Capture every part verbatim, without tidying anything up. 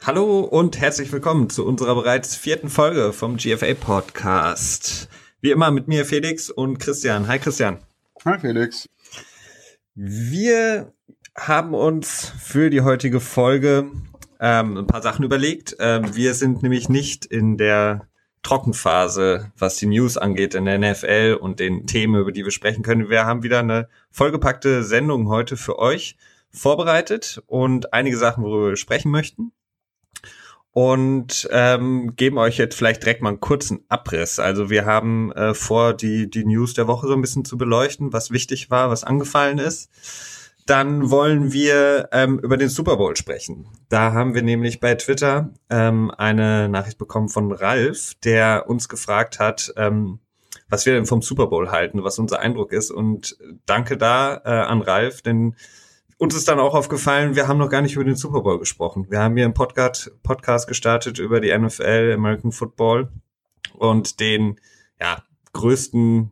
Hallo und herzlich willkommen zu unserer bereits vierten Folge vom G F A Podcast. Wie immer mit mir Felix und Christian. Hi Christian. Hi Felix. Wir haben uns für die heutige Folge ähm, ein paar Sachen überlegt. Ähm, wir sind nämlich nicht in der Trockenphase, was die News angeht in der N F L und den Themen, über die wir sprechen können. Wir haben wieder eine vollgepackte Sendung heute für euch vorbereitet und einige Sachen, worüber wir sprechen möchten. Und ähm, geben euch jetzt vielleicht direkt mal einen kurzen Abriss. Also wir haben äh, vor, die die News der Woche so ein bisschen zu beleuchten, was wichtig war, was angefallen ist. Dann wollen wir ähm, über den Super Bowl sprechen. Da haben wir nämlich bei Twitter ähm, eine Nachricht bekommen von Ralf, der uns gefragt hat, ähm, was wir denn vom Super Bowl halten, was unser Eindruck ist. Und danke da äh, an Ralf, denn uns ist dann auch aufgefallen, wir haben noch gar nicht über den Super Bowl gesprochen. Wir haben hier einen Podcast, Podcast gestartet über die N F L, American Football und den ja größten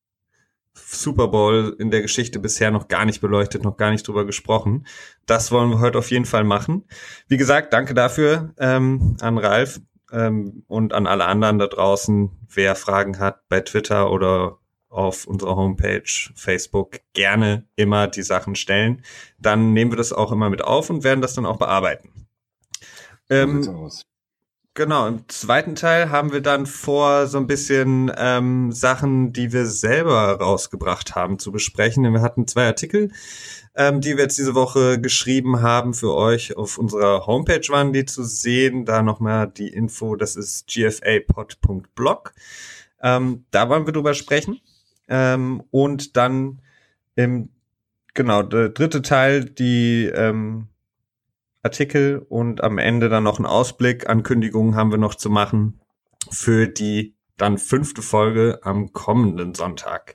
Super Bowl in der Geschichte bisher noch gar nicht beleuchtet, noch gar nicht drüber gesprochen. Das wollen wir heute auf jeden Fall machen. Wie gesagt, danke dafür ähm, an Ralf ähm, und an alle anderen da draußen. Wer Fragen hat bei Twitter oder auf unserer Homepage, Facebook, gerne immer die Sachen stellen. Dann nehmen wir das auch immer mit auf und werden das dann auch bearbeiten. Ähm, so aus. Genau, im zweiten Teil haben wir dann vor, so ein bisschen ähm, Sachen, die wir selber rausgebracht haben, zu besprechen. Wir hatten zwei Artikel, ähm, die wir jetzt diese Woche geschrieben haben für euch. Auf unserer Homepage waren die zu sehen. Da nochmal die Info, das ist g f a pod punkt blog. Ähm, da wollen wir drüber sprechen. Ähm, und dann im, genau, der dritte Teil, die ähm, Artikel und am Ende dann noch ein Ausblick. Ankündigungen haben wir noch zu machen für die dann fünfte Folge am kommenden Sonntag.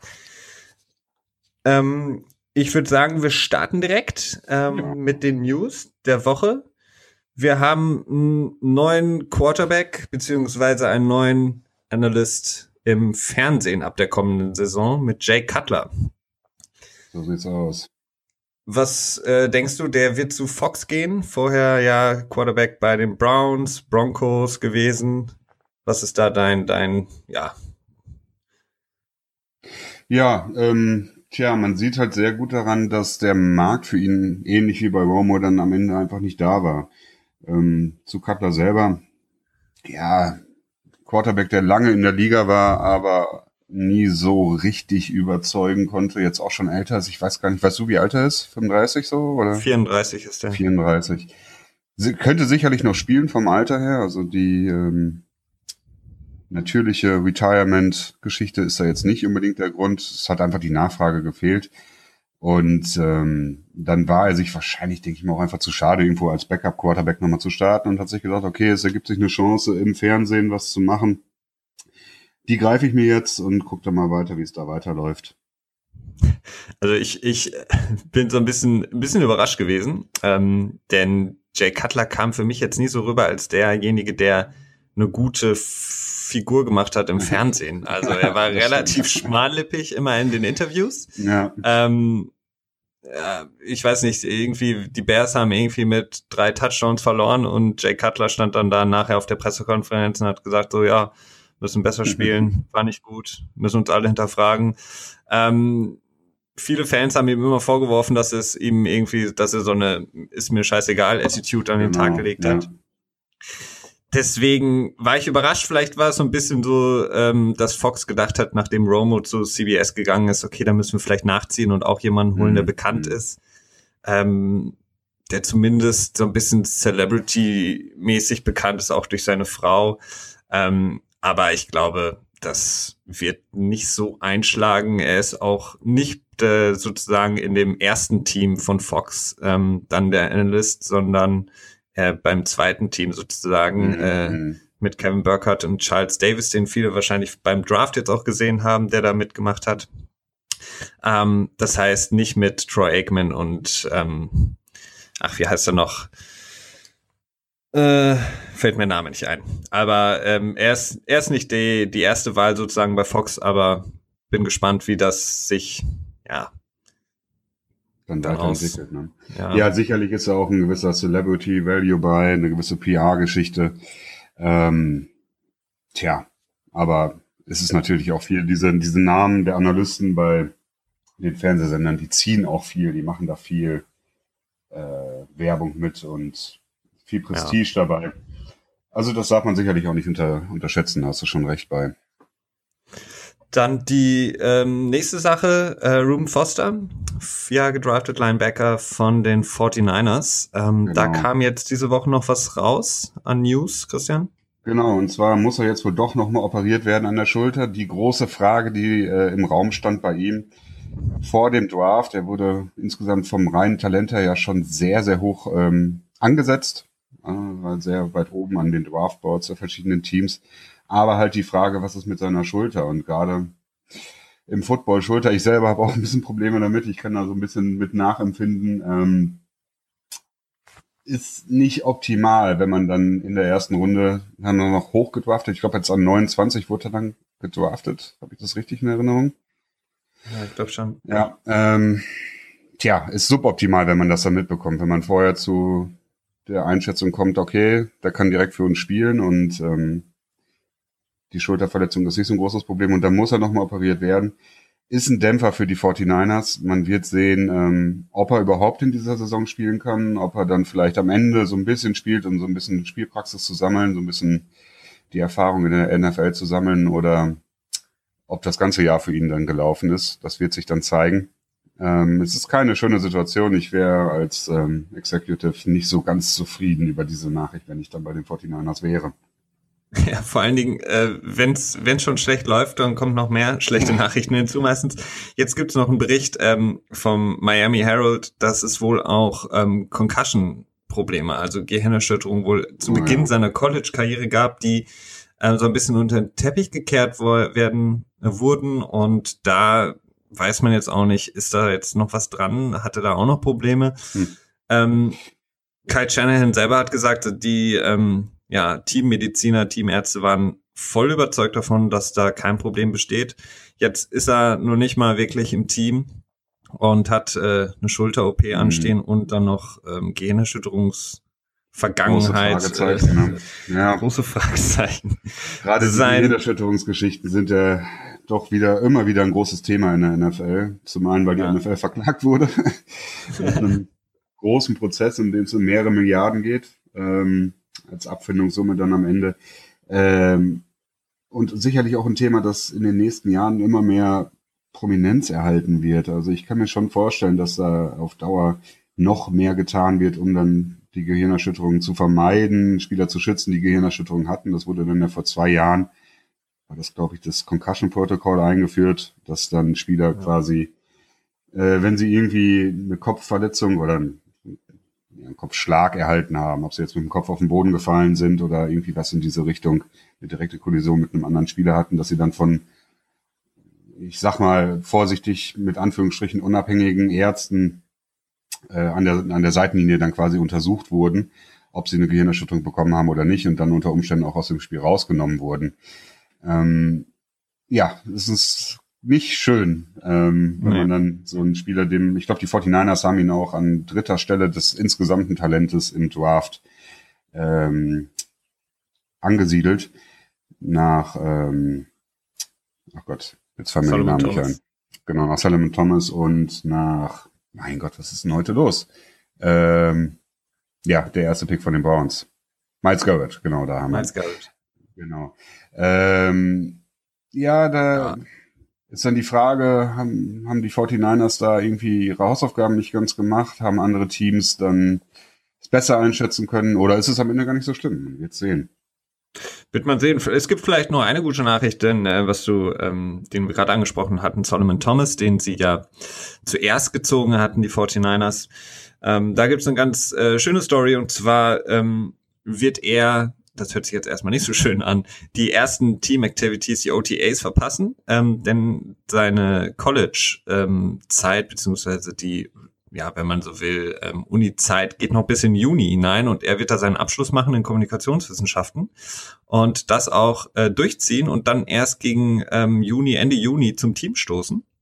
Ähm, ich würde sagen, wir starten direkt ähm, ja. mit den News der Woche. Wir haben einen neuen Quarterback beziehungsweise einen neuen Analyst im Fernsehen ab der kommenden Saison mit Jay Cutler. So sieht's aus. Was äh, denkst du, der wird zu Fox gehen? Vorher ja Quarterback bei den Browns, Broncos gewesen. Was ist da dein, dein, ja? Ja, ähm, tja, man sieht halt sehr gut daran, dass der Markt für ihn, ähnlich wie bei Romo, dann am Ende einfach nicht da war. Ähm, zu Cutler selber, ja, Quarterback, der lange in der Liga war, aber nie so richtig überzeugen konnte, jetzt auch schon älter ist. Ich weiß gar nicht, weißt du, wie alt er ist? fünfunddreißig so? Oder? vierunddreißig ist er. vierunddreißig. Sie könnte sicherlich noch spielen vom Alter her. Also die ähm, natürliche Retirement-Geschichte ist da jetzt nicht unbedingt der Grund. Es hat einfach die Nachfrage gefehlt. Und ähm, dann war er sich wahrscheinlich, denke ich mal, auch einfach zu schade, irgendwo als Backup-Quarterback nochmal zu starten und hat sich gedacht, okay, es ergibt sich eine Chance, im Fernsehen was zu machen. Die greife ich mir jetzt und gucke dann mal weiter, wie es da weiterläuft. Also ich ich bin so ein bisschen ein bisschen überrascht gewesen, ähm, denn Jay Cutler kam für mich jetzt nie so rüber als derjenige, der eine gute Figur gemacht hat im Fernsehen. Also er war relativ schmallippig immer in den Interviews. Ja. Ähm, ja, ich weiß nicht, irgendwie die Bears haben irgendwie mit drei Touchdowns verloren und Jay Cutler stand dann da nachher auf der Pressekonferenz und hat gesagt so, ja, müssen besser spielen, war nicht gut, müssen uns alle hinterfragen. Ähm, viele Fans haben ihm immer vorgeworfen, dass es ihm irgendwie, dass er so eine ist mir scheißegal Attitude an den Genau, Tag gelegt ja. hat. Deswegen war ich überrascht. Vielleicht war es so ein bisschen so, ähm, dass Fox gedacht hat, nachdem Romo zu C B S gegangen ist, okay, da müssen wir vielleicht nachziehen und auch jemanden holen, der Mhm. bekannt ist, ähm, der zumindest so ein bisschen Celebrity-mäßig bekannt ist, auch durch seine Frau. Ähm, aber ich glaube, das wird nicht so einschlagen. Er ist auch nicht äh, sozusagen in dem ersten Team von Fox ähm, dann der Analyst, sondern äh, beim zweiten Team sozusagen Mhm. äh, mit Kevin Burkhardt und Charles Davis, den viele wahrscheinlich beim Draft jetzt auch gesehen haben, der da mitgemacht hat. Ähm, das heißt nicht mit Troy Aikman und ähm, ach, wie heißt er noch? Äh, fällt mir der Name nicht ein. Aber ähm, er ist er ist nicht die die erste Wahl sozusagen bei Fox, aber bin gespannt, wie das sich ja dann weiterentwickelt. Ne? Ja. ja, sicherlich ist da auch ein gewisser Celebrity Value bei, eine gewisse P R-Geschichte. Ähm, tja, aber es ist natürlich auch viel, diese, diese Namen der Analysten bei den Fernsehsendern, die ziehen auch viel, die machen da viel äh, Werbung mit und viel Prestige ja. dabei. Also das darf man sicherlich auch nicht unter, unterschätzen, da hast du schon recht bei. Dann die ähm, nächste Sache, äh, Reuben Foster, ja, gedraftet Linebacker von den forty-niners. Ähm, genau. Da kam jetzt diese Woche noch was raus an News, Christian? Genau, und zwar muss er jetzt wohl doch nochmal operiert werden an der Schulter. Die große Frage, die äh, im Raum stand bei ihm vor dem Draft, er wurde insgesamt vom reinen Talent her ja schon sehr, sehr hoch ähm, angesetzt, äh, war sehr weit oben an den Draftboards der verschiedenen Teams. Aber halt die Frage, was ist mit seiner Schulter? Und gerade im Football Schulter, ich selber habe auch ein bisschen Probleme damit, ich kann da so ein bisschen mit nachempfinden, ähm, ist nicht optimal, wenn man dann in der ersten Runde dann noch hoch gedraftet. Ich glaube, jetzt an neunundzwanzig wurde er dann gedraftet. Habe ich das richtig in Erinnerung? Ja, ich glaube schon. Ja, ähm, tja, ist suboptimal, wenn man das dann mitbekommt. Wenn man vorher zu der Einschätzung kommt, okay, der kann direkt für uns spielen und ähm, die Schulterverletzung ist nicht so ein großes Problem und dann muss er nochmal operiert werden. Ist ein Dämpfer für die forty-niners. Man wird sehen, ähm, ob er überhaupt in dieser Saison spielen kann, ob er dann vielleicht am Ende so ein bisschen spielt, um so ein bisschen Spielpraxis zu sammeln, so ein bisschen die Erfahrung in der N F L zu sammeln oder ob das ganze Jahr für ihn dann gelaufen ist. Das wird sich dann zeigen. Ähm, es ist keine schöne Situation. Ich wäre als ähm, Executive nicht so ganz zufrieden über diese Nachricht, wenn ich dann bei den forty-niners wäre. Ja, vor allen Dingen, äh, wenn's wenn's schon schlecht läuft, dann kommt noch mehr schlechte Nachrichten hinzu meistens. Jetzt gibt's noch einen Bericht ähm, vom Miami Herald, dass es wohl auch ähm, Concussion-Probleme, also Gehirnerschütterung wohl zu oh, Beginn ja. seiner College-Karriere gab, die äh, so ein bisschen unter den Teppich gekehrt wo- werden äh, wurden. Und da weiß man jetzt auch nicht, ist da jetzt noch was dran? Hatte da auch noch Probleme? Hm. Ähm, Kyle Shanahan selber hat gesagt, die ähm, ja, Teammediziner, Teamärzte waren voll überzeugt davon, dass da kein Problem besteht. Jetzt ist er nur nicht mal wirklich im Team und hat äh, eine Schulter-O P mhm. anstehen und dann noch ähm, Gehirnerschütterungsvergangenheit. Große Fragezeichen. Äh, ne? ja. Große Fragezeichen. Gerade die Gehirnerschütterungsgeschichten sind ja doch wieder immer wieder ein großes Thema in der N F L. Zum einen, weil die ja. N F L verklagt wurde. Mit einem großen Prozess, in dem es um mehrere Milliarden geht. Ähm, als Abfindungssumme dann am Ende. Ähm, und sicherlich auch ein Thema, das in den nächsten Jahren immer mehr Prominenz erhalten wird. Also ich kann mir schon vorstellen, dass da auf Dauer noch mehr getan wird, um dann die Gehirnerschütterungen zu vermeiden, Spieler zu schützen, die Gehirnerschütterungen hatten. Das wurde dann ja vor zwei Jahren, war das, glaube ich, das Concussion Protocol eingeführt, dass dann Spieler ja. quasi, äh, wenn sie irgendwie eine Kopfverletzung oder ein einen Kopfschlag erhalten haben, ob sie jetzt mit dem Kopf auf den Boden gefallen sind oder irgendwie was in diese Richtung, eine direkte Kollision mit einem anderen Spieler hatten, dass sie dann von, ich sag mal vorsichtig mit Anführungsstrichen unabhängigen Ärzten äh, an der an der Seitenlinie dann quasi untersucht wurden, ob sie eine Gehirnerschütterung bekommen haben oder nicht und dann unter Umständen auch aus dem Spiel rausgenommen wurden. Ähm, ja, es ist nicht schön, ähm, wenn nee. man dann so einen Spieler, dem, ich glaube, die forty-niners haben ihn auch an dritter Stelle des insgesamten Talentes im Draft ähm, angesiedelt, nach, ähm, ach Gott, jetzt fallen mir die Namen nicht ein. Genau, nach Solomon Thomas und nach, mein Gott, was ist denn heute los? Ähm, ja, der erste Pick von den Browns. Myles Garrett, genau, da haben wir. Myles Garrett. Genau. Ähm, ja, da... Ja. Ist dann die Frage, haben, haben die forty-niners da irgendwie ihre Hausaufgaben nicht ganz gemacht? Haben andere Teams dann es besser einschätzen können? Oder ist es am Ende gar nicht so schlimm? Jetzt sehen. Wird man sehen. Es gibt vielleicht nur eine gute Nachricht, denn äh, was du, ähm, den wir gerade angesprochen hatten, Solomon Thomas, den sie ja zuerst gezogen hatten, die forty-niners. Ähm, da gibt es eine ganz äh, schöne Story und zwar ähm, wird er, das hört sich jetzt erstmal nicht so schön an, die ersten Team-Activities, die O T As verpassen, ähm, denn seine College-Zeit, ähm, beziehungsweise die, ja, wenn man so will, ähm, Uni-Zeit geht noch bis in Juni hinein und er wird da seinen Abschluss machen in Kommunikationswissenschaften und das auch äh, durchziehen und dann erst gegen ähm, Juni, Ende Juni zum Team stoßen.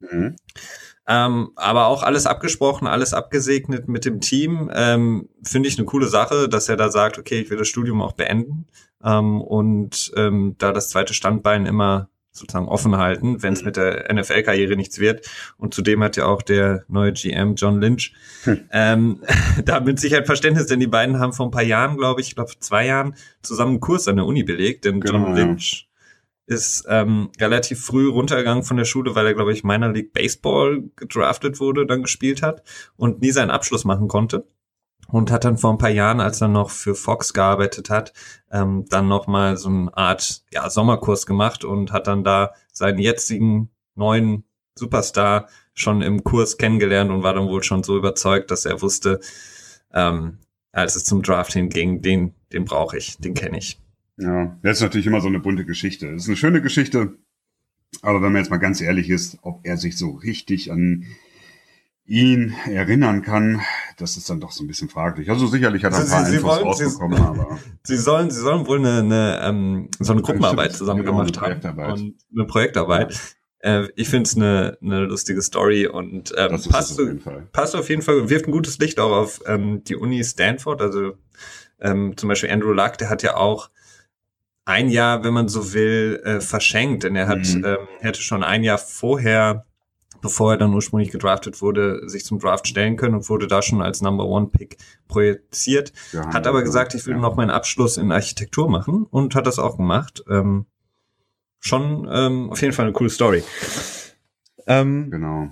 Mhm. Ähm, aber auch alles abgesprochen, alles abgesegnet mit dem Team. Ähm, finde ich eine coole Sache, dass er da sagt, okay, ich will das Studium auch beenden ähm, und ähm, da das zweite Standbein immer sozusagen offen halten, wenn es mit der N F L-Karriere nichts wird. Und zudem hat ja auch der neue G M John Lynch Hm. ähm, da mit Sicherheit Verständnis, denn die beiden haben vor ein paar Jahren, glaube ich, ich glaube zwei Jahren zusammen einen Kurs an der Uni belegt, denn Genau, John ja. Lynch ist ähm, relativ früh runtergegangen von der Schule, weil er, glaube ich, Minor League Baseball gedraftet wurde, dann gespielt hat und nie seinen Abschluss machen konnte. Und hat dann vor ein paar Jahren, als er noch für Fox gearbeitet hat, ähm, dann nochmal so eine Art ja, Sommerkurs gemacht und hat dann da seinen jetzigen neuen Superstar schon im Kurs kennengelernt und war dann wohl schon so überzeugt, dass er wusste, ähm, als es zum Draft hinging, den, den brauche ich, den kenne ich. Ja, das ist natürlich immer so eine bunte Geschichte. Das ist eine schöne Geschichte, aber wenn man jetzt mal ganz ehrlich ist, ob er sich so richtig an ihn erinnern kann, das ist dann doch so ein bisschen fraglich. Also sicherlich hat er ein Also paar Sie- Sie Infos wollen- rausbekommen, Sie- aber Sie sollen, sie sollen wohl eine, eine ähm, so eine Gruppenarbeit stimmt, zusammen genau, eine gemacht haben Projektarbeit. und eine Projektarbeit. Äh, ich finde es eine, eine lustige Story und ähm, das ist passt, es auf jeden Fall. passt auf jeden Fall, wirft ein gutes Licht auch auf ähm, die Uni Stanford. Also ähm, zum Beispiel Andrew Luck, der hat ja auch ein Jahr, wenn man so will, äh, verschenkt, denn er hat Mhm. ähm, hätte schon ein Jahr vorher, bevor er dann ursprünglich gedraftet wurde, sich zum Draft stellen können und wurde da schon als Number One Pick projiziert. Ja, Hat aber ja, gesagt, ich will ja. noch meinen Abschluss in Architektur machen und hat das auch gemacht. Ähm, schon ähm, auf jeden Fall eine coole Story. Ähm, Genau.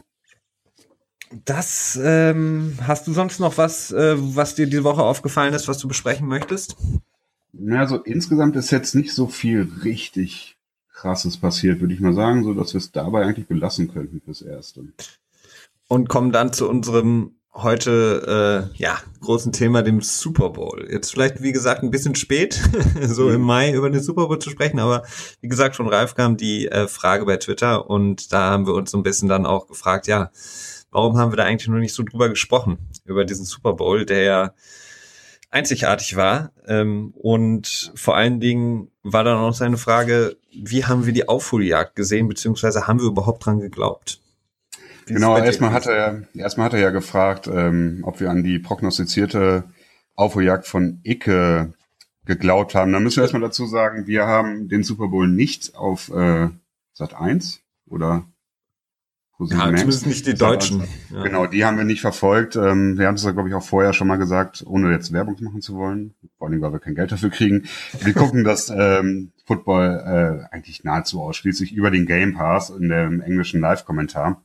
das ähm, hast du sonst noch was, äh, was dir diese Woche aufgefallen ist, was du besprechen möchtest? Ja, also insgesamt ist jetzt nicht so viel richtig Krasses passiert, würde ich mal sagen, so dass wir es dabei eigentlich belassen könnten fürs Erste. Und kommen dann zu unserem heute äh, ja großen Thema, dem Super Bowl. Jetzt vielleicht, wie gesagt, ein bisschen spät, so Mhm. im Mai über den Super Bowl zu sprechen, aber wie gesagt, von Ralf kam die äh, Frage bei Twitter und da haben wir uns so ein bisschen dann auch gefragt, ja, warum haben wir da eigentlich noch nicht so drüber gesprochen, über diesen Super Bowl, der ja einzigartig war. Ähm, und vor allen Dingen war dann auch seine Frage, wie haben wir die Aufholjagd gesehen, beziehungsweise haben wir überhaupt dran geglaubt? Wie ist Genau, es bei dir erstmal hat gewesen? er, erstmal hat er ja gefragt, ähm, ob wir an die prognostizierte Aufholjagd von Icke geglaubt haben. Da müssen wir erstmal dazu sagen, wir haben den Super Bowl nicht auf äh, Sat eins oder ProSieben Ja, Max. zumindest nicht die Sat eins. Deutschen. Ja. Genau, die haben wir nicht verfolgt. Ähm, wir haben es, glaube ich, auch vorher schon mal gesagt, ohne jetzt Werbung machen zu wollen. Vor allem, weil wir kein Geld dafür kriegen. Wir gucken das ähm, Football äh, eigentlich nahezu ausschließlich über den Game Pass in dem englischen Live-Kommentar.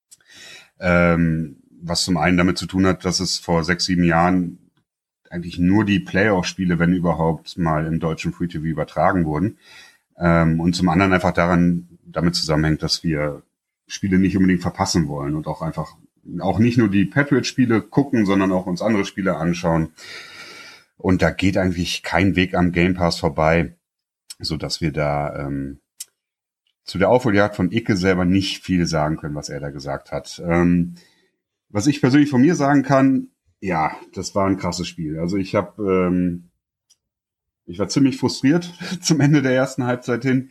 Ähm, was zum einen damit zu tun hat, dass es vor sechs, sieben Jahren eigentlich nur die Playoff-Spiele, wenn überhaupt, mal im deutschen Free-T V übertragen wurden. Ähm, und zum anderen einfach daran, damit zusammenhängt, dass wir Spiele nicht unbedingt verpassen wollen und auch einfach auch nicht nur die Patriots-Spiele gucken, sondern auch uns andere Spiele anschauen. Und da geht eigentlich kein Weg am Game Pass vorbei, so dass wir da ähm, zu der Aufholjagd von Icke selber nicht viel sagen können, was er da gesagt hat. Ähm, was ich persönlich von mir sagen kann, ja, das war ein krasses Spiel. Also ich habe, ähm, ich war ziemlich frustriert zum Ende der ersten Halbzeit hin.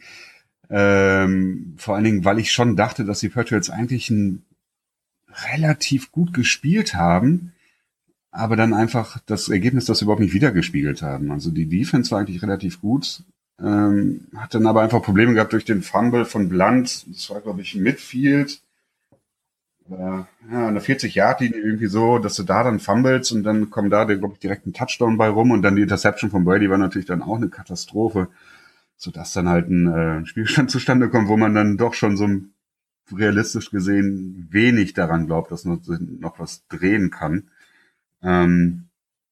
Ähm, vor allen Dingen, weil ich schon dachte, dass die Patriots eigentlich ein relativ gut gespielt haben, aber dann einfach das Ergebnis das überhaupt nicht wiedergespiegelt haben. Also die Defense war eigentlich relativ gut, ähm, hat dann aber einfach Probleme gehabt durch den Fumble von Blunt. Das war, glaube ich, Midfield. Äh, ja, an der vierzig-Yard-Linie irgendwie so, dass du da dann fummelst und dann kommt da, glaube ich, direkt ein Touchdown bei rum und dann die Interception von Brady war natürlich dann auch eine Katastrophe, sodass dann halt ein äh, Spielstand zustande kommt, wo man dann doch schon so realistisch gesehen wenig daran glaubt, dass noch, noch was drehen kann. Ähm,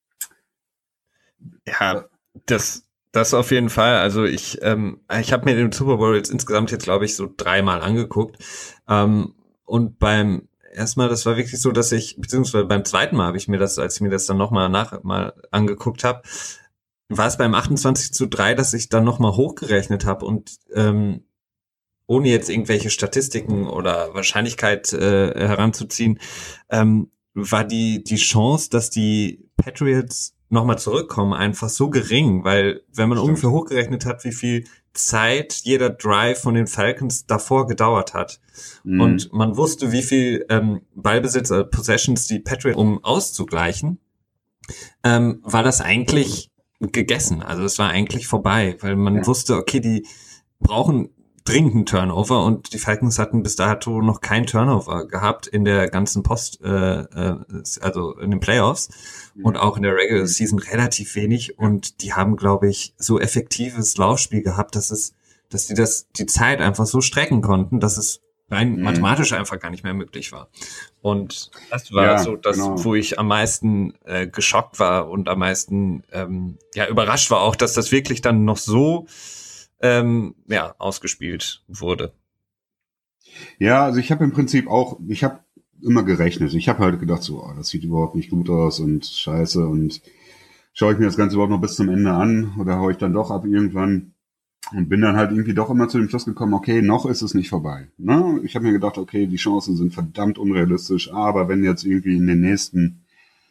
Ja, das, das auf jeden Fall. Also ich, ähm, ich habe mir den Super Bowl jetzt insgesamt jetzt, glaube ich, so dreimal angeguckt. Ähm, und beim ersten Mal, das war wirklich so, dass ich, beziehungsweise beim zweiten Mal habe ich mir das, als ich mir das dann nochmal nach mal angeguckt habe, war es beim achtundzwanzig zu drei, dass ich dann nochmal hochgerechnet habe und ähm, ohne jetzt irgendwelche Statistiken oder Wahrscheinlichkeit äh, heranzuziehen, ähm, war die die Chance, dass die Patriots nochmal zurückkommen, einfach so gering, weil wenn man Stimmt. ungefähr hochgerechnet hat, wie viel Zeit jeder Drive von den Falcons davor gedauert hat mhm. und man wusste, wie viel ähm, Ballbesitz, äh, Possessions die Patriots, um auszugleichen, ähm, war das eigentlich gegessen. Also es war eigentlich vorbei, weil man ja. wusste, okay, die brauchen dringend einen Turnover und die Falcons hatten bis dato noch kein Turnover gehabt in der ganzen Post, äh, äh, also in den Playoffs mhm. und auch in der Regular Season relativ wenig und die haben, glaube ich, so effektives Laufspiel gehabt, dass es, dass die das, die Zeit einfach so strecken konnten, dass es rein mhm. mathematisch einfach gar nicht mehr möglich war. Und das war ja, so das, genau. wo ich am meisten äh, geschockt war und am meisten ähm, ja überrascht war auch, dass das wirklich dann noch so ähm, ja ausgespielt wurde. Ja, also ich habe im Prinzip auch, ich habe immer gerechnet. Ich habe halt gedacht, so, oh, das sieht überhaupt nicht gut aus und scheiße und schaue ich mir das Ganze überhaupt noch bis zum Ende an oder haue ich dann doch ab irgendwann? Und bin dann halt irgendwie doch immer zu dem Schluss gekommen, okay, noch ist es nicht vorbei. Ne? Ich habe mir gedacht, okay, die Chancen sind verdammt unrealistisch, aber wenn jetzt irgendwie in den nächsten,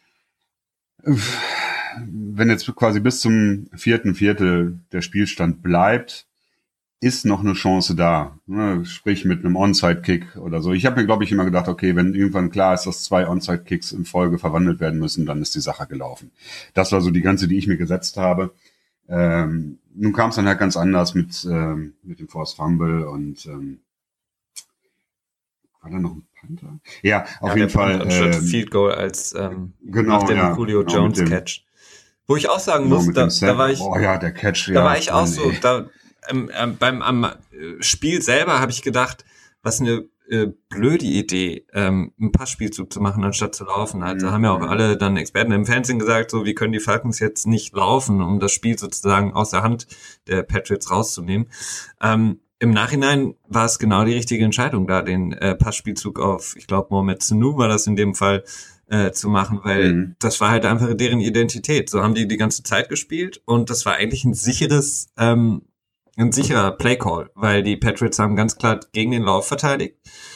wenn jetzt quasi bis zum vierten Viertel der Spielstand bleibt, ist noch eine Chance da. Ne? Sprich mit einem Onside-Kick oder so. Ich habe mir, glaube ich, immer gedacht, okay, wenn irgendwann klar ist, dass zwei Onside-Kicks in Folge verwandelt werden müssen, dann ist die Sache gelaufen. Das war so die ganze, die ich mir gesetzt habe. Ähm, nun kam es dann halt ganz anders mit ähm, mit dem Forced Fumble und ähm, war da noch ein Panther? Ja, auf ja, jeden Fall. Ähm, Field Goal als ähm, genau, nach dem ja, Julio genau, Jones dem, Catch. Wo ich auch sagen genau, muss, da, da war ich, oh ja, der Catch, da ja, war ich auch Mann, so, ey. da ähm, ähm, beim am Spiel selber habe ich gedacht, was eine äh, blöde Idee, ähm, einen Passspielzug zu machen, anstatt zu laufen. Also mhm. haben ja auch alle dann Experten im Fernsehen gesagt, so wie können die Falcons jetzt nicht laufen, um das Spiel sozusagen aus der Hand der Patriots rauszunehmen. Ähm, Im Nachhinein war es genau die richtige Entscheidung, da den äh, Passspielzug auf, ich glaube, Mohamed Sanu war das in dem Fall, äh, zu machen, weil mhm. das war halt einfach deren Identität. So haben die die ganze Zeit gespielt und das war eigentlich ein sicheres, ähm, ein sicherer Playcall, weil die Patriots haben ganz klar gegen den Lauf verteidigt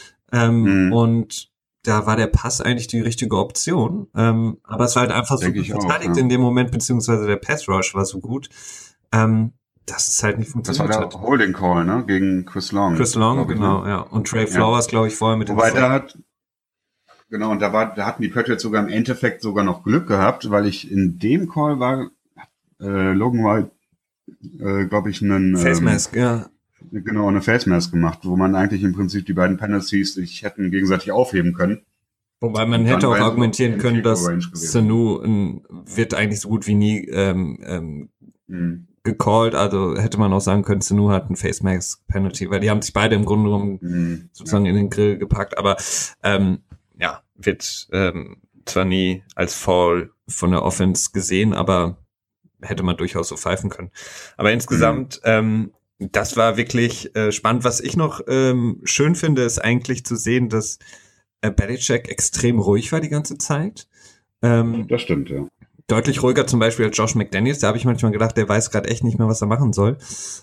ähm, mhm. und da war der Pass eigentlich die richtige Option, ähm, aber es war halt einfach so gut verteidigt auch, ja. in dem Moment, beziehungsweise der Pass Rush war so gut, ähm, dass es halt nicht funktioniert hat. Das war der hat. Holding Call, ne, gegen Chris Long. Chris Long, genau, ich, ne? ja. Und Trey Flowers, ja. glaube ich, vorher mit dem Wobei da hat, genau, und da war, da hatten die Patriots sogar im Endeffekt sogar noch Glück gehabt, weil ich in dem Call war, äh, Logan White, äh, glaube ich, einen Face Mask, ähm, ja. Genau, eine Face Mask gemacht, wo man eigentlich im Prinzip die beiden Penalties sich hätten gegenseitig aufheben können. Wobei man hätte auch argumentieren können, dass Sanu ein, wird eigentlich so gut wie nie ähm, ähm, mhm. gecallt, also hätte man auch sagen können, Sanu hat ein Face Mask Penalty, weil die haben sich beide im Grunde genommen mhm. sozusagen ja. in den Grill gepackt, aber ähm, ja, wird ähm, zwar nie als Foul von der Offense gesehen, aber hätte man durchaus so pfeifen können. Aber insgesamt, mhm. ähm, das war wirklich äh, spannend. Was ich noch ähm, schön finde, ist eigentlich zu sehen, dass äh, Belichick extrem ruhig war die ganze Zeit. Ähm, das stimmt, ja. Deutlich ruhiger zum Beispiel als Josh McDaniels. Da habe ich manchmal gedacht, der weiß gerade echt nicht mehr, was er machen soll.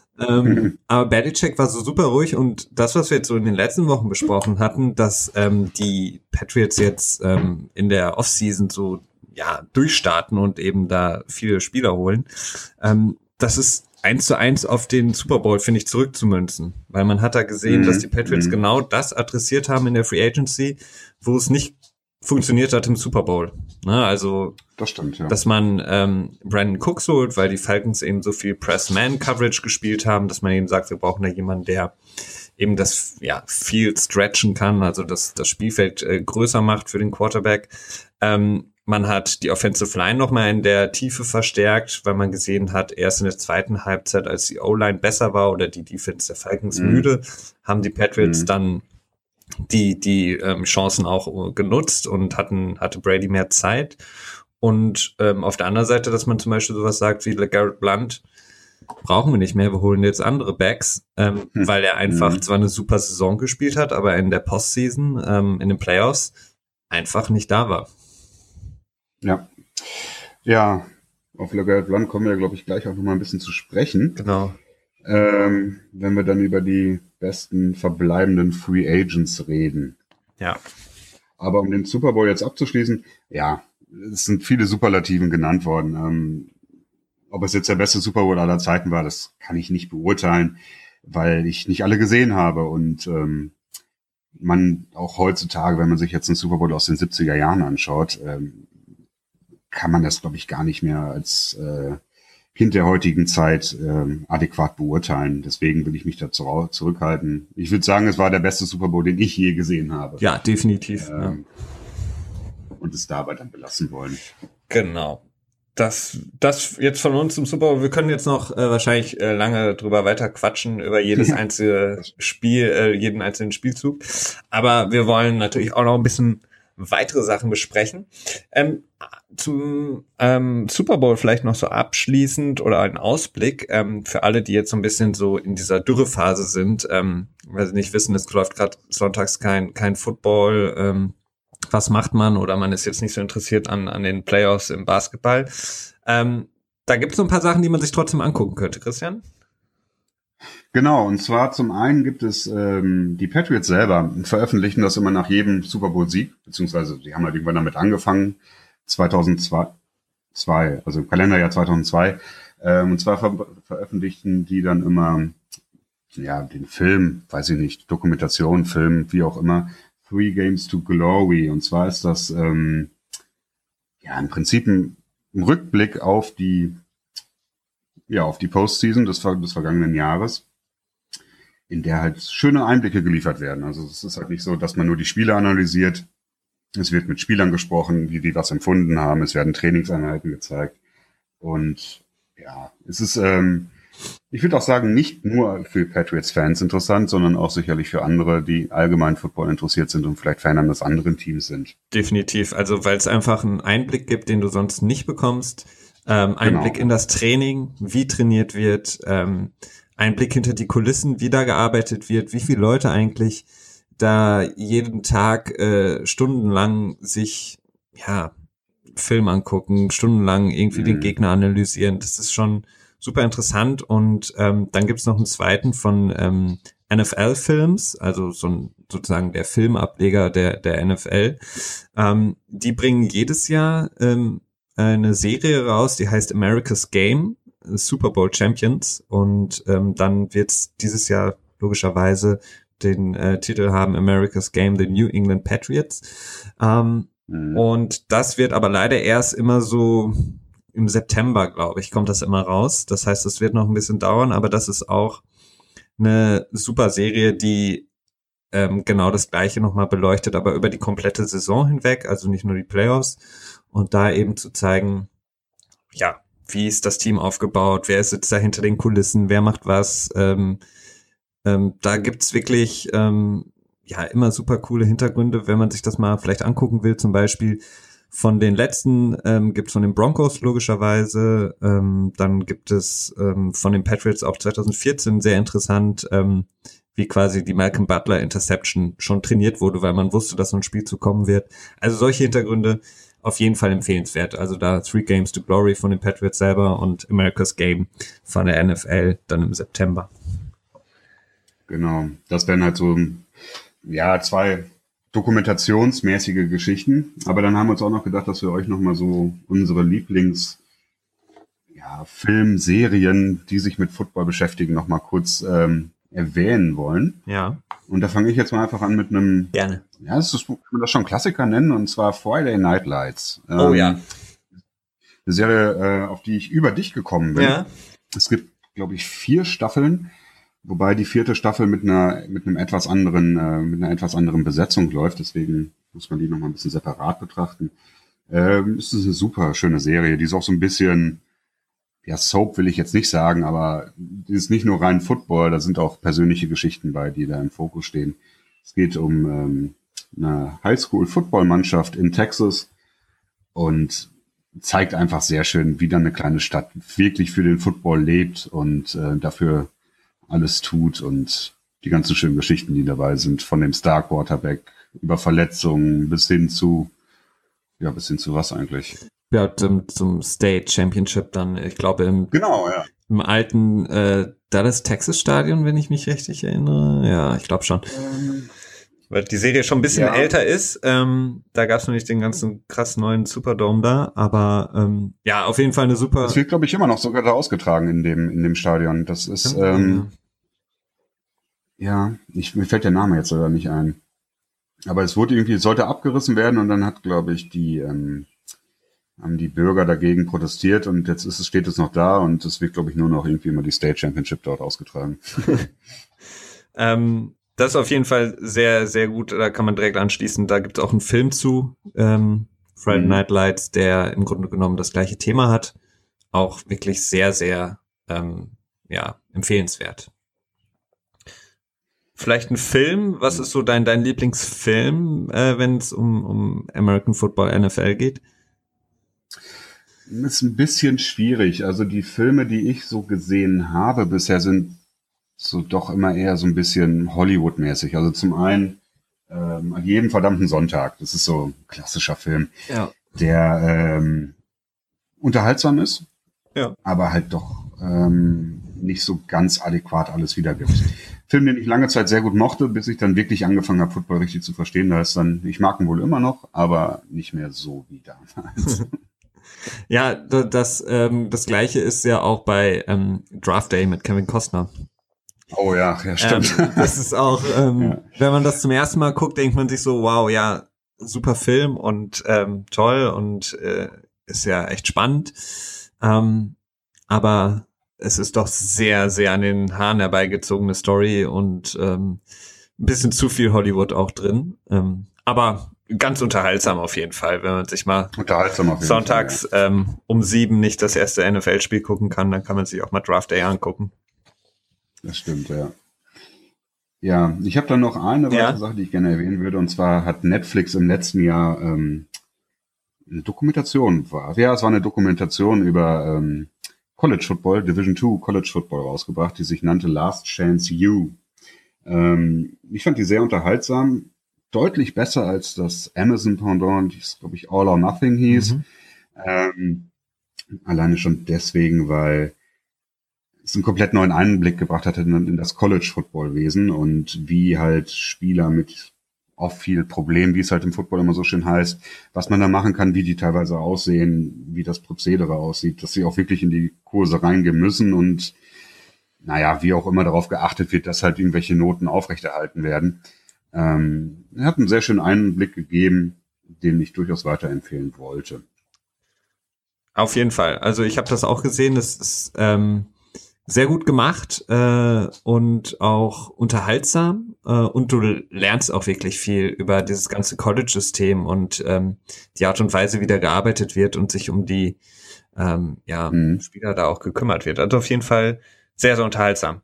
Ähm, aber Belichick war so super ruhig und das, was wir jetzt so in den letzten Wochen besprochen hatten, dass ähm, die Patriots jetzt ähm, in der Offseason so ja durchstarten und eben da viele Spieler holen, ähm, das ist eins zu eins auf den Super Bowl, finde ich, zurückzumünzen. Weil man hat da gesehen, mhm. dass die Patriots mhm. genau das adressiert haben in der Free Agency, wo es nicht funktioniert hat im Super Bowl. Ne, also, das stimmt, ja. dass man ähm, Brandon Cooks holt, weil die Falcons eben so viel Press-Man-Coverage gespielt haben, dass man eben sagt, wir brauchen da jemanden, der eben das ja viel stretchen kann, also das, das Spielfeld äh, größer macht für den Quarterback. Ähm, man hat die Offensive Line nochmal in der Tiefe verstärkt, weil man gesehen hat, erst in der zweiten Halbzeit, als die O-Line besser war oder die Defense der Falcons mhm. müde, haben die Patriots mhm. dann die die ähm, Chancen auch genutzt und hatten hatte Brady mehr Zeit. Und ähm, auf der anderen Seite, dass man zum Beispiel sowas sagt wie LeGarrette Blount, brauchen wir nicht mehr, wir holen jetzt andere Backs, ähm, hm. weil er einfach hm. zwar eine super Saison gespielt hat, aber in der Postseason, ähm, in den Playoffs, einfach nicht da war. Ja, ja, auf LeGarrette Blount kommen wir, glaube ich, gleich auch nochmal ein bisschen zu sprechen. Genau. Ähm, wenn wir dann über die besten verbleibenden Free Agents reden. Ja. Aber um den Super Bowl jetzt abzuschließen, ja, es sind viele Superlativen genannt worden. Ähm, ob es jetzt der beste Super Bowl aller Zeiten war, das kann ich nicht beurteilen, weil ich nicht alle gesehen habe und ähm, man auch heutzutage, wenn man sich jetzt einen Super Bowl aus den siebziger Jahren anschaut, ähm, kann man das, glaube ich, gar nicht mehr als äh, Kind der heutigen Zeit ähm, adäquat beurteilen. Deswegen will ich mich da zu, zurückhalten. Ich würde sagen, es war der beste Super Bowl, den ich je gesehen habe. Ja, definitiv. Ähm, ja. Und es dabei dann belassen wollen. Genau. Das, das jetzt von uns zum Super Bowl. Wir können jetzt noch äh, wahrscheinlich äh, lange drüber weiter quatschen, über jedes einzelne Spiel, äh, jeden einzelnen Spielzug. Aber wir wollen natürlich auch noch ein bisschen weitere Sachen besprechen. Ähm, zum ähm, Super Bowl vielleicht noch so abschließend oder ein Ausblick ähm, für alle, die jetzt so ein bisschen so in dieser Dürrephase sind, ähm, weil sie nicht wissen, es läuft gerade sonntags kein kein Football. Ähm, was macht man oder man ist jetzt nicht so interessiert an an den Playoffs im Basketball. Ähm, da gibt es so ein paar Sachen, die man sich trotzdem angucken könnte, Christian. Genau, und zwar zum einen gibt es ähm, die Patriots selber veröffentlichen das immer nach jedem Super Bowl-Sieg, beziehungsweise die haben halt irgendwann damit angefangen, zweitausendzwei, also im Kalenderjahr zweitausendzwei, ähm, und zwar ver- veröffentlichten die dann immer ja den Film, weiß ich nicht, Dokumentation, Film, wie auch immer, Three Games to Glory, und zwar ist das ähm, ja im Prinzip ein, ein Rückblick auf die ja auf die Postseason des, des vergangenen Jahres, in der halt schöne Einblicke geliefert werden. Also es ist halt nicht so, dass man nur die Spiele analysiert. Es wird mit Spielern gesprochen, wie die was empfunden haben. Es werden Trainingseinheiten gezeigt. Und ja, es ist, ähm, ich würde auch sagen, nicht nur für Patriots-Fans interessant, sondern auch sicherlich für andere, die allgemein Football interessiert sind und vielleicht Fan eines anderen Teams sind. Definitiv. Also weil es einfach einen Einblick gibt, den du sonst nicht bekommst. Ähm, Einblick genau. in das Training, wie trainiert wird, ähm, Einblick hinter die Kulissen, wie da gearbeitet wird, wie viele Leute eigentlich da jeden Tag äh, stundenlang sich ja Film angucken, stundenlang irgendwie mhm. den Gegner analysieren. Das ist schon super interessant. Und ähm, dann gibt's noch einen zweiten von ähm, N F L-Films, also so ein sozusagen der Filmableger der der N F L. Ähm, die bringen jedes Jahr ähm, eine Serie raus, die heißt America's Game, Super Bowl Champions, und ähm, dann wird es dieses Jahr logischerweise den äh, Titel haben America's Game, The New England Patriots. Ähm, mhm. Und das wird aber leider erst immer so im September, glaube ich, kommt das immer raus. Das heißt, es wird noch ein bisschen dauern, aber das ist auch eine super Serie, die ähm, genau das Gleiche nochmal beleuchtet, aber über die komplette Saison hinweg, also nicht nur die Playoffs. Und da eben zu zeigen, ja, wie ist das Team aufgebaut, wer sitzt da hinter den Kulissen, wer macht was. Ähm, ähm, da gibt's wirklich ähm, ja immer super coole Hintergründe, wenn man sich das mal vielleicht angucken will. Zum Beispiel von den letzten ähm, gibt's von den Broncos logischerweise, ähm, dann gibt es ähm, von den Patriots auch zwanzig vierzehn sehr interessant, ähm, wie quasi die Malcolm Butler Interception schon trainiert wurde, weil man wusste, dass so ein Spiel zu kommen wird. Also solche Hintergründe auf jeden Fall empfehlenswert. Also da Three Games to Glory von den Patriots selber und America's Game von der N F L dann im September. Genau, das wären halt so ja zwei dokumentationsmäßige Geschichten. Aber dann haben wir uns auch noch gedacht, dass wir euch nochmal so unsere Lieblings ja, Filmserien, die sich mit Football beschäftigen, nochmal kurz ähm, erwähnen wollen. Ja. Und da fange ich jetzt mal einfach an mit einem, gerne. Ja, das ist, kann man das schon Klassiker nennen, und zwar Friday Night Lights. Ähm, oh ja. Eine Serie, äh, auf die ich über dich gekommen bin. Ja. Es gibt, glaube ich, vier Staffeln, wobei die vierte Staffel mit einer mit einem etwas anderen, äh, mit einer etwas anderen Besetzung läuft. Deswegen muss man die nochmal ein bisschen separat betrachten. Ähm, es ist eine super schöne Serie. Die ist auch so ein bisschen, ja, Soap will ich jetzt nicht sagen, aber die ist nicht nur rein Football, da sind auch persönliche Geschichten bei, die da im Fokus stehen. Es geht um ähm, eine Highschool-Football-Mannschaft in Texas und zeigt einfach sehr schön, wie dann eine kleine Stadt wirklich für den Football lebt und äh, dafür alles tut, und die ganzen schönen Geschichten, die dabei sind, von dem Star-Quarterback über Verletzungen bis hin zu, ja, bis hin zu was eigentlich? Ja, zum, zum State Championship dann, ich glaube im, genau, ja. im alten äh, Dallas Texas Stadion, wenn ich mich richtig erinnere. Ja, ich glaube schon. Ähm, weil die Serie schon ein bisschen Ja. älter ist. Ähm, da gab es noch nicht den ganzen krass neuen Superdome da, aber ähm, ja, auf jeden Fall eine super. Das wird, glaube ich, immer noch sogar da ausgetragen in dem, in dem Stadion. Das ist, Ja, ähm, ja, ich, mir fällt der Name jetzt leider nicht ein. Aber es wurde irgendwie, es sollte abgerissen werden und dann hat, glaube ich, die, ähm, haben die Bürger dagegen protestiert und jetzt ist es, steht es noch da und es wird, glaube ich, nur noch irgendwie immer die State Championship dort ausgetragen. ähm, das ist auf jeden Fall sehr, sehr gut. Da kann man direkt anschließen. Da gibt es auch einen Film zu, ähm, Friday Mhm. Night Lights, der im Grunde genommen das gleiche Thema hat. Auch wirklich sehr, sehr, ähm, ja, empfehlenswert. Vielleicht ein Film. Was ist so dein, dein Lieblingsfilm, äh, wenn es um, um American Football, N F L geht? Ist ein bisschen schwierig. Also die Filme, die ich so gesehen habe bisher, sind so doch immer eher so ein bisschen Hollywood-mäßig. Also zum einen ähm, an jedem verdammten Sonntag. Das ist so ein klassischer Film, Ja. der ähm, unterhaltsam ist, Ja. aber halt doch ähm, nicht so ganz adäquat alles wiedergibt. Film, den ich lange Zeit sehr gut mochte, bis ich dann wirklich angefangen habe, Football richtig zu verstehen. Da ist dann, ich mag ihn wohl immer noch, aber nicht mehr so wie damals. Ja, da- das, ähm, das Gleiche ist ja auch bei ähm, Draft Day mit Kevin Costner. Oh ja, ja, stimmt. Ähm, das ist auch, ähm, Ja. wenn man das zum ersten Mal guckt, denkt man sich so, wow, ja, super Film und ähm, toll und äh, ist ja echt spannend. Ähm, aber es ist doch sehr, sehr an den Haaren herbeigezogene Story und ähm, ein bisschen zu viel Hollywood auch drin. Ähm, aber ganz unterhaltsam auf jeden Fall, wenn man sich mal Unterhaltsam auf jeden sonntags Fall, ähm, um sieben nicht das erste N F L-Spiel gucken kann, dann kann man sich auch mal Draft Day angucken. ja. Das stimmt, ja. Ja, ich habe dann noch eine weitere Ja. Sache, die ich gerne erwähnen würde. Und zwar hat Netflix im letzten Jahr ähm, eine Dokumentation, war, ja, es war eine Dokumentation über ähm, College Football, Division two College Football rausgebracht, die sich nannte Last Chance U. Ähm, ich fand die sehr unterhaltsam, deutlich besser als das Amazon-Pendant, das, glaube ich, All or Nothing hieß. Mhm. Ähm, alleine schon deswegen, weil es einen komplett neuen Einblick gebracht hat in, in das College-Football-Wesen und wie halt Spieler mit oft viel Problem, wie es halt im Football immer so schön heißt, was man da machen kann, wie die teilweise aussehen, wie das Prozedere aussieht, dass sie auch wirklich in die Kurse reingehen müssen und naja, wie auch immer darauf geachtet wird, dass halt irgendwelche Noten aufrechterhalten werden. Ähm, er hat einen sehr schönen Einblick gegeben, den ich durchaus weiterempfehlen wollte. Auf jeden Fall. Also ich habe das auch gesehen. Das ist ähm, sehr gut gemacht äh, und auch unterhaltsam. Äh, und du lernst auch wirklich viel über dieses ganze College-System und ähm, die Art und Weise, wie da gearbeitet wird und sich um die ähm, ja, Mhm. Spieler da auch gekümmert wird. Also auf jeden Fall sehr, sehr unterhaltsam.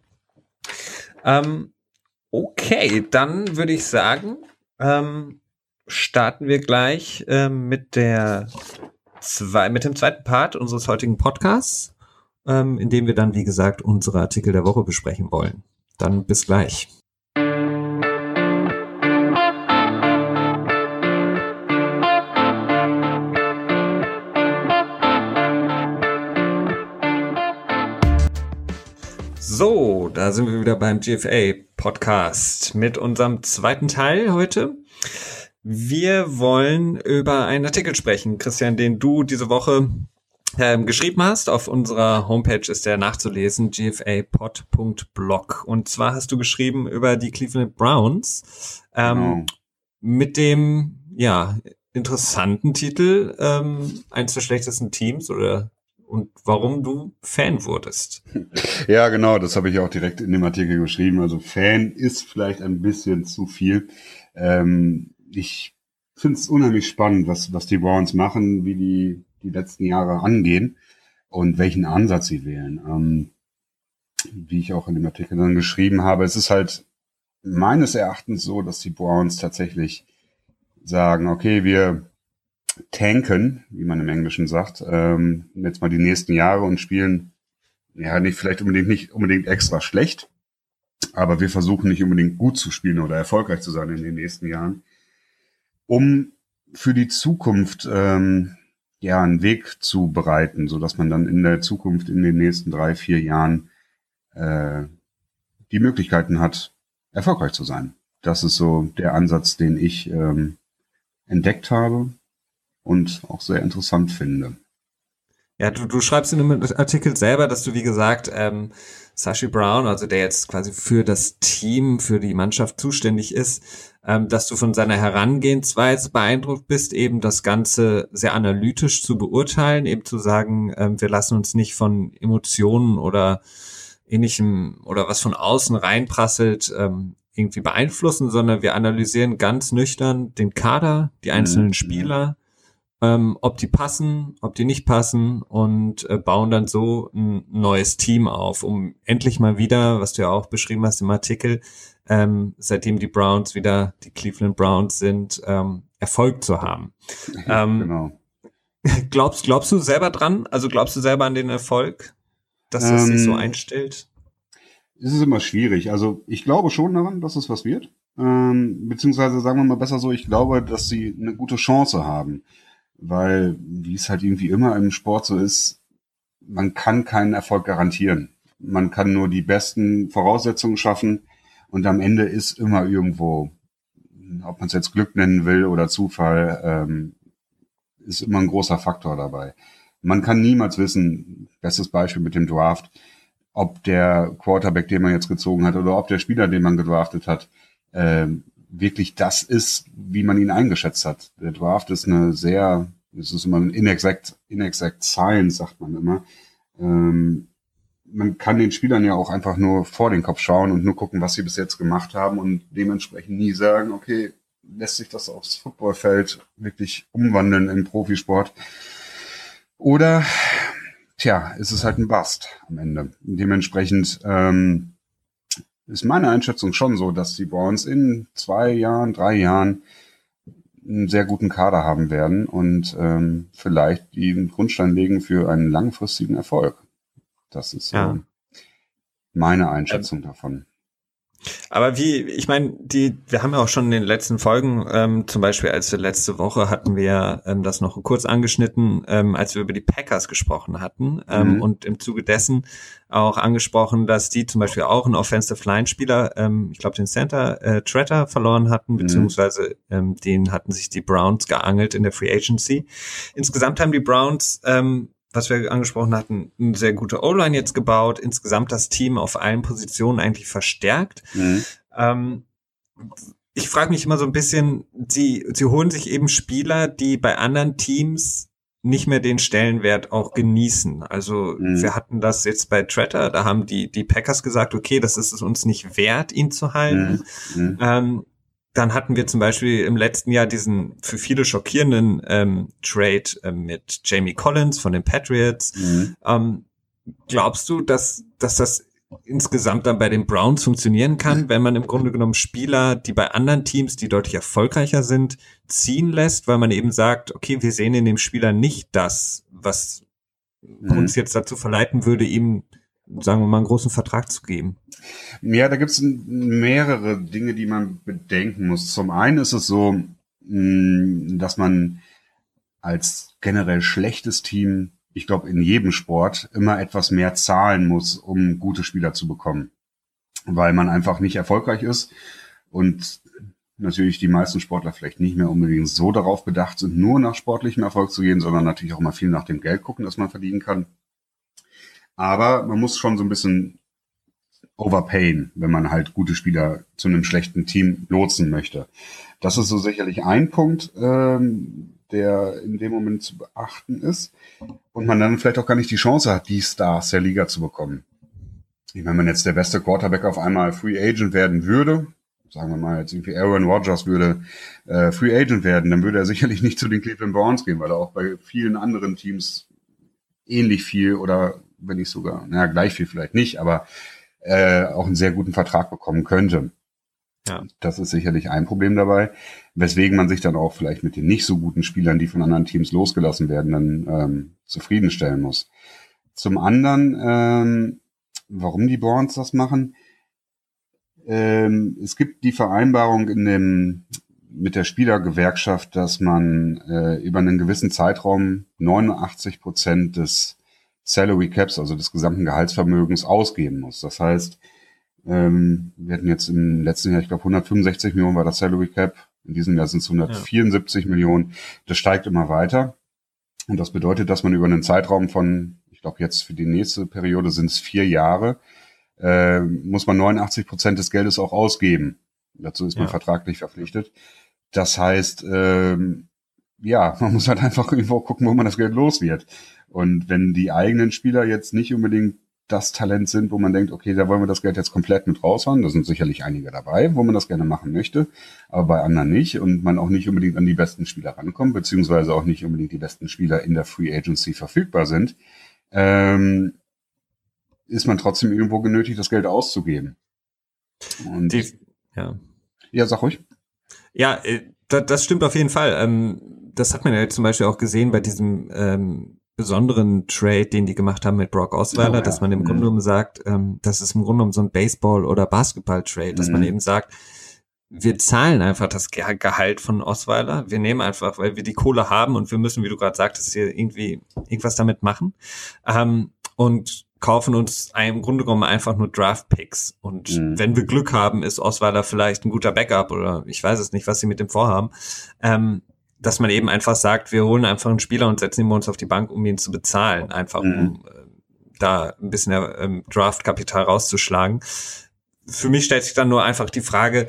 Ähm, okay, dann würde ich sagen, ähm, starten wir gleich ähm, mit der zwei, mit dem zweiten Part unseres heutigen Podcasts, ähm, in dem wir dann, wie gesagt, unsere Artikel der Woche besprechen wollen. Dann bis gleich. So, da sind wir wieder beim G F A-Podcast mit unserem zweiten Teil heute. Wir wollen über einen Artikel sprechen, Christian, den du diese Woche ähm, geschrieben hast. Auf unserer Homepage ist der nachzulesen, g f a pod punkt blog. Und zwar hast du geschrieben über die Cleveland Browns ähm, Genau. mit dem ja interessanten Titel ähm, eines der schlechtesten Teams oder und warum du Fan wurdest. Ja, genau, das habe ich auch direkt in dem Artikel geschrieben. Also Fan ist vielleicht ein bisschen zu viel. Ähm, ich finde es unheimlich spannend, was, was die Browns machen, wie die die letzten Jahre angehen und welchen Ansatz sie wählen. Ähm, wie ich auch in dem Artikel dann geschrieben habe, es ist halt meines Erachtens so, dass die Browns tatsächlich sagen, okay, wir tanken, wie man im Englischen sagt, ähm, jetzt mal die nächsten Jahre und spielen ja nicht vielleicht unbedingt nicht unbedingt extra schlecht, aber wir versuchen nicht unbedingt gut zu spielen oder erfolgreich zu sein in den nächsten Jahren, um für die Zukunft ähm, ja einen Weg zu bereiten, so dass man dann in der Zukunft in den nächsten drei, vier Jahren äh, die Möglichkeiten hat, erfolgreich zu sein. Das ist so der Ansatz, den ich ähm, entdeckt habe und auch sehr interessant finde. Ja, du, du schreibst in einem Artikel selber, dass du, wie gesagt, ähm, Sashi Brown, also der jetzt quasi für das Team, für die Mannschaft zuständig ist, ähm, dass du von seiner Herangehensweise beeindruckt bist, eben das Ganze sehr analytisch zu beurteilen, eben zu sagen, ähm, wir lassen uns nicht von Emotionen oder ähnlichem oder was von außen reinprasselt, ähm, irgendwie beeinflussen, sondern wir analysieren ganz nüchtern den Kader, die einzelnen Mhm. Spieler, ähm, ob die passen, ob die nicht passen und äh, bauen dann so ein neues Team auf, um endlich mal wieder, was du ja auch beschrieben hast im Artikel, ähm, seitdem die Browns wieder die Cleveland Browns sind, ähm, Erfolg zu haben. Ähm, Genau. glaubst, glaubst du selber dran? Also glaubst du selber an den Erfolg, dass das sich so Ähm, einstellt? es ist immer schwierig. Also ich glaube schon daran, dass es was wird. Ähm, beziehungsweise sagen wir mal besser so, ich glaube, dass sie eine gute Chance haben. Weil, wie es halt irgendwie immer im Sport so ist, man kann keinen Erfolg garantieren. Man kann nur die besten Voraussetzungen schaffen und am Ende ist immer irgendwo, ob man es jetzt Glück nennen will oder Zufall, ähm, ist immer ein großer Faktor dabei. Man kann niemals wissen, bestes Beispiel mit dem Draft, ob der Quarterback, den man jetzt gezogen hat, oder ob der Spieler, den man gedraftet hat, ähm, wirklich das ist, wie man ihn eingeschätzt hat. Der Draft ist eine sehr, es ist immer ein inexact, inexact Science, sagt man immer. Ähm, man kann den Spielern ja auch einfach nur vor den Kopf schauen und nur gucken, was sie bis jetzt gemacht haben und dementsprechend nie sagen, okay, lässt sich das aufs Footballfeld wirklich umwandeln in Profisport? Oder, tja, ist es halt ein Bust am Ende. Dementsprechend ähm, ist meine Einschätzung schon so, dass die Browns in zwei Jahren, drei Jahren einen sehr guten Kader haben werden und ähm, vielleicht den Grundstein legen für einen langfristigen Erfolg. Das ist so Ja. meine Einschätzung ähm, davon. Aber wie, ich meine, die, wir haben ja auch schon in den letzten Folgen, ähm, zum Beispiel als wir letzte Woche hatten wir ähm, das noch kurz angeschnitten, ähm, als wir über die Packers gesprochen hatten ähm, mhm. und im Zuge dessen auch angesprochen, dass die zum Beispiel auch einen Offensive Line Spieler, ähm, ich glaube den Center äh, Tretter verloren hatten, mhm. beziehungsweise ähm, den hatten sich die Browns geangelt in der Free Agency. Insgesamt haben die Browns ähm, was wir angesprochen hatten, eine sehr gute O-Line jetzt gebaut, insgesamt das Team auf allen Positionen eigentlich verstärkt. Mhm. Ähm, ich frage mich immer so ein bisschen, sie, sie holen sich eben Spieler, die bei anderen Teams nicht mehr den Stellenwert auch genießen. Also mhm. wir hatten das jetzt bei Tretter, da haben die, die Packers gesagt, okay, das ist es uns nicht wert, ihn zu halten. Mhm. Ähm, Dann hatten wir zum Beispiel im letzten Jahr diesen für viele schockierenden ähm, Trade äh, mit Jamie Collins von den Patriots. Mhm. Ähm, glaubst du, dass, dass das insgesamt dann bei den Browns funktionieren kann, wenn man im Grunde genommen Spieler, die bei anderen Teams, die deutlich erfolgreicher sind, ziehen lässt, weil man eben sagt, okay, wir sehen in dem Spieler nicht das, was mhm. uns jetzt dazu verleiten würde, ihm, sagen wir mal, einen großen Vertrag zu geben? Ja, da gibt es mehrere Dinge, die man bedenken muss. Zum einen ist es so, dass man als generell schlechtes Team, ich glaube in jedem Sport, immer etwas mehr zahlen muss, um gute Spieler zu bekommen. Weil man einfach nicht erfolgreich ist und natürlich die meisten Sportler vielleicht nicht mehr unbedingt so darauf bedacht sind, nur nach sportlichem Erfolg zu gehen, sondern natürlich auch mal viel nach dem Geld gucken, das man verdienen kann. Aber man muss schon so ein bisschen overpayen, wenn man halt gute Spieler zu einem schlechten Team lotsen möchte. Das ist so sicherlich ein Punkt, ähm, der in dem Moment zu beachten ist. Und man dann vielleicht auch gar nicht die Chance hat, die Stars der Liga zu bekommen. Wenn man jetzt der beste Quarterback auf einmal Free Agent werden würde, sagen wir mal jetzt irgendwie Aaron Rodgers würde äh, Free Agent werden, dann würde er sicherlich nicht zu den Cleveland Browns gehen, weil er auch bei vielen anderen Teams ähnlich viel oder wenn nicht sogar, naja, gleich viel vielleicht nicht, aber äh, auch einen sehr guten Vertrag bekommen könnte. Ja. Das ist sicherlich ein Problem dabei, weswegen man sich dann auch vielleicht mit den nicht so guten Spielern, die von anderen Teams losgelassen werden, dann ähm, zufriedenstellen muss. Zum anderen, ähm, warum die Browns das machen, ähm, es gibt die Vereinbarung in dem mit der Spielergewerkschaft, dass man äh, über einen gewissen Zeitraum neunundachtzig Prozent des Salary Caps, also des gesamten Gehaltsvermögens, ausgeben muss. Das heißt, Ähm, wir hatten jetzt im letzten Jahr, ich glaube, hundertfünfundsechzig Millionen war das Salary Cap. In diesem Jahr sind es hundertvierundsiebzig ja. Millionen. Das steigt immer weiter. Und das bedeutet, dass man über einen Zeitraum von, ich glaube jetzt für die nächste Periode sind es vier Jahre, äh, muss man neunundachtzig Prozent des Geldes auch ausgeben. Dazu ist man ja. vertraglich verpflichtet. Das heißt, ähm, ja, man muss halt einfach irgendwo gucken, wo man das Geld los wird. Und wenn die eigenen Spieler jetzt nicht unbedingt das Talent sind, wo man denkt, okay, da wollen wir das Geld jetzt komplett mit raushauen, da sind sicherlich einige dabei, wo man das gerne machen möchte, aber bei anderen nicht und man auch nicht unbedingt an die besten Spieler rankommt, beziehungsweise auch nicht unbedingt die besten Spieler in der Free Agency verfügbar sind, ähm, ist man trotzdem irgendwo genötigt, das Geld auszugeben. Und die, ja. ja, sag ruhig. Ja, das, das stimmt auf jeden Fall. Ähm, das hat man ja zum Beispiel auch gesehen bei diesem ähm, besonderen Trade, den die gemacht haben mit Brock Osweiler, oh, ja. dass man im mhm. Grunde genommen sagt, ähm, das ist im Grunde genommen so ein Baseball- oder Basketball-Trade, dass mhm. man eben sagt, wir zahlen einfach das Ge- Gehalt von Osweiler, wir nehmen einfach, weil wir die Kohle haben und wir müssen, wie du gerade sagtest, hier irgendwie irgendwas damit machen ähm, und kaufen uns im Grunde genommen einfach nur Draft-Picks und mhm. wenn wir Glück haben, ist Osweiler vielleicht ein guter Backup oder ich weiß es nicht, was sie mit dem vorhaben, ähm, dass man eben einfach sagt, wir holen einfach einen Spieler und setzen ihn bei uns auf die Bank, um ihn zu bezahlen, einfach mhm. um äh, da ein bisschen ähm, Draftkapital rauszuschlagen. Für mich stellt sich dann nur einfach die Frage,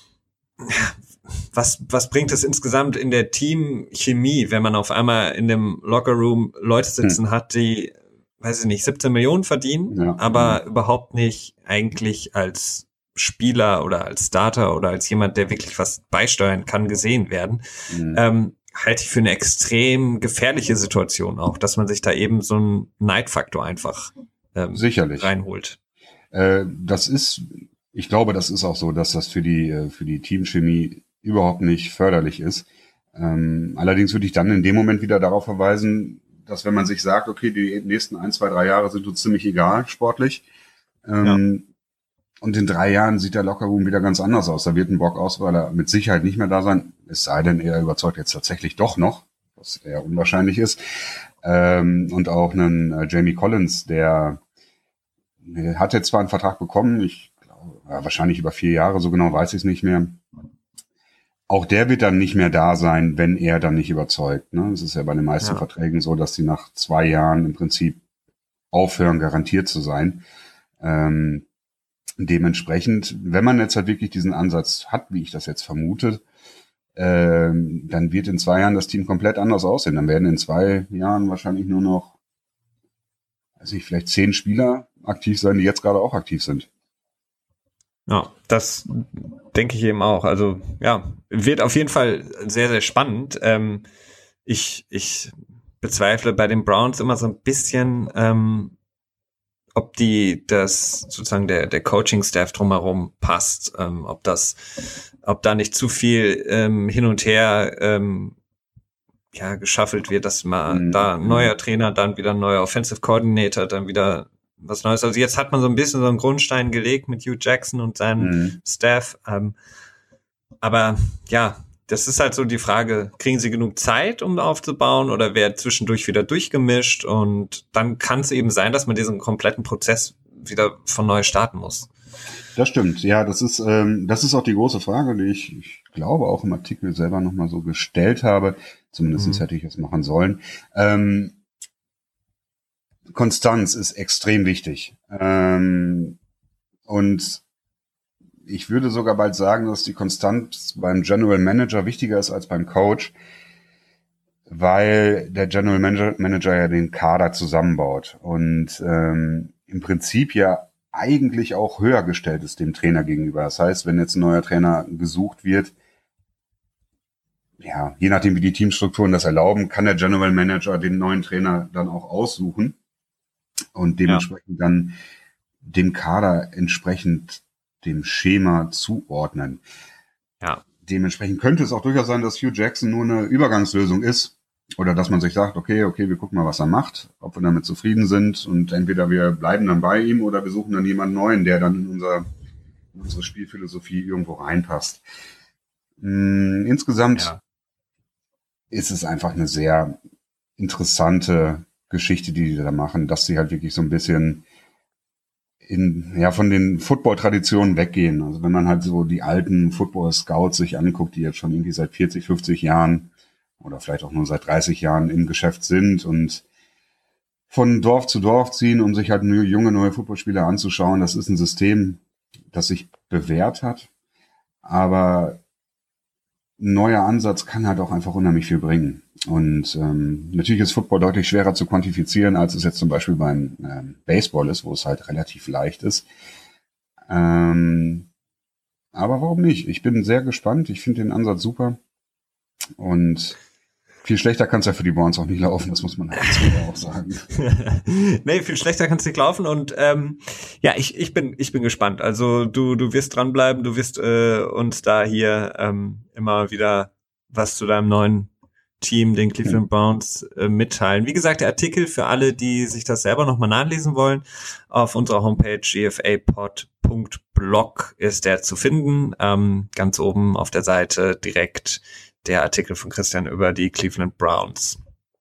was was bringt es insgesamt in der Teamchemie, wenn man auf einmal in dem Lockerroom Leute sitzen mhm. hat, die, weiß ich nicht, siebzehn Millionen verdienen, ja. aber mhm. überhaupt nicht eigentlich als Spieler oder als Starter oder als jemand, der wirklich was beisteuern kann, gesehen werden, mhm. ähm, halte ich für eine extrem gefährliche Situation auch, dass man sich da eben so einen Neidfaktor einfach ähm, Sicherlich. reinholt. Äh, das ist, ich glaube, das ist auch so, dass das für die für die Teamchemie überhaupt nicht förderlich ist. Ähm, allerdings würde ich dann in dem Moment wieder darauf verweisen, dass wenn man sich sagt, okay, die nächsten ein, zwei, drei Jahre sind uns ziemlich egal sportlich, ähm, ja. und in drei Jahren sieht der Lockerroom wieder ganz anders aus. Da wird ein Brock Osweiler mit Sicherheit nicht mehr da sein, es sei denn, er überzeugt jetzt tatsächlich doch noch, was eher unwahrscheinlich ist. Ähm, und auch einen äh, Jamie Collins, der, der hat jetzt zwar einen Vertrag bekommen, ich glaube, ja, wahrscheinlich über vier Jahre, so genau weiß ich es nicht mehr. Auch der wird dann nicht mehr da sein, wenn er dann nicht überzeugt. Ne? Es ist ja bei den meisten ja. Verträgen so, dass die nach zwei Jahren im Prinzip aufhören, garantiert zu sein. Ähm, Dementsprechend, wenn man jetzt halt wirklich diesen Ansatz hat, wie ich das jetzt vermute, ähm, dann wird in zwei Jahren das Team komplett anders aussehen. Dann werden in zwei Jahren wahrscheinlich nur noch, weiß ich, vielleicht zehn Spieler aktiv sein, die jetzt gerade auch aktiv sind. Ja, das denke ich eben auch. Also ja, wird auf jeden Fall sehr, sehr spannend. Ähm, ich, ich bezweifle bei den Browns immer so ein bisschen, ähm, ob die das sozusagen der der Coaching-Staff drumherum passt, ähm, ob das, ob da nicht zu viel ähm, hin und her ähm, ja geschaffelt wird, dass mal mhm. da ein neuer Trainer, dann wieder ein neuer Offensive Coordinator, dann wieder was Neues. Also jetzt hat man so ein bisschen so einen Grundstein gelegt mit Hugh Jackson und seinem mhm. Staff, ähm, aber ja, das ist halt so die Frage, kriegen sie genug Zeit, um aufzubauen, oder wird zwischendurch wieder durchgemischt, und dann kann es eben sein, dass man diesen kompletten Prozess wieder von neu starten muss. Das stimmt, ja, das ist ähm, das ist auch die große Frage, die ich, ich glaube auch im Artikel selber nochmal so gestellt habe, zumindest mhm. hätte ich es machen sollen. Ähm, Konstanz ist extrem wichtig. Ähm, und ich würde sogar bald sagen, dass die Konstanz beim General Manager wichtiger ist als beim Coach, weil der General Manager, Manager ja den Kader zusammenbaut und ähm, im Prinzip ja eigentlich auch höher gestellt ist dem Trainer gegenüber. Das heißt, wenn jetzt ein neuer Trainer gesucht wird, ja, je nachdem wie die Teamstrukturen das erlauben, kann der General Manager den neuen Trainer dann auch aussuchen und dementsprechend ja. dann dem Kader entsprechend dem Schema zuordnen. Ja. Dementsprechend könnte es auch durchaus sein, dass Hugh Jackson nur eine Übergangslösung ist. Oder dass man sich sagt, okay, okay, wir gucken mal, was er macht, ob wir damit zufrieden sind, und entweder wir bleiben dann bei ihm oder wir suchen dann jemanden Neuen, der dann in, unser, in unsere Spielphilosophie irgendwo reinpasst. Hm, insgesamt ja. ist es einfach eine sehr interessante Geschichte, die die da machen, dass sie halt wirklich so ein bisschen in, ja, von den Football-Traditionen weggehen. Also wenn man halt so die alten Football-Scouts sich anguckt, die jetzt schon irgendwie seit vierzig, fünfzig Jahren oder vielleicht auch nur seit dreißig Jahren im Geschäft sind und von Dorf zu Dorf ziehen, um sich halt junge, neue Footballspieler anzuschauen. Das ist ein System, das sich bewährt hat. Aber ein neuer Ansatz kann halt auch einfach unheimlich viel bringen. Und ähm, natürlich ist Football deutlich schwerer zu quantifizieren, als es jetzt zum Beispiel beim ähm, Baseball ist, wo es halt relativ leicht ist. Ähm, aber warum nicht? Ich bin sehr gespannt. Ich finde den Ansatz super. Und viel schlechter kann es ja für die Browns auch nicht laufen, das muss man halt auch sagen. Nee, viel schlechter kann es nicht laufen und ähm, ja, ich ich bin ich bin gespannt. Also du du wirst dranbleiben, du wirst äh, uns da hier ähm, immer wieder was zu deinem neuen Team, den Cleveland Browns, äh, mitteilen. Wie gesagt, der Artikel für alle, die sich das selber nochmal nachlesen wollen, auf unserer Homepage g f a pod punkt blog ist der zu finden. Ähm, ganz oben auf der Seite direkt der Artikel von Christian über die Cleveland Browns.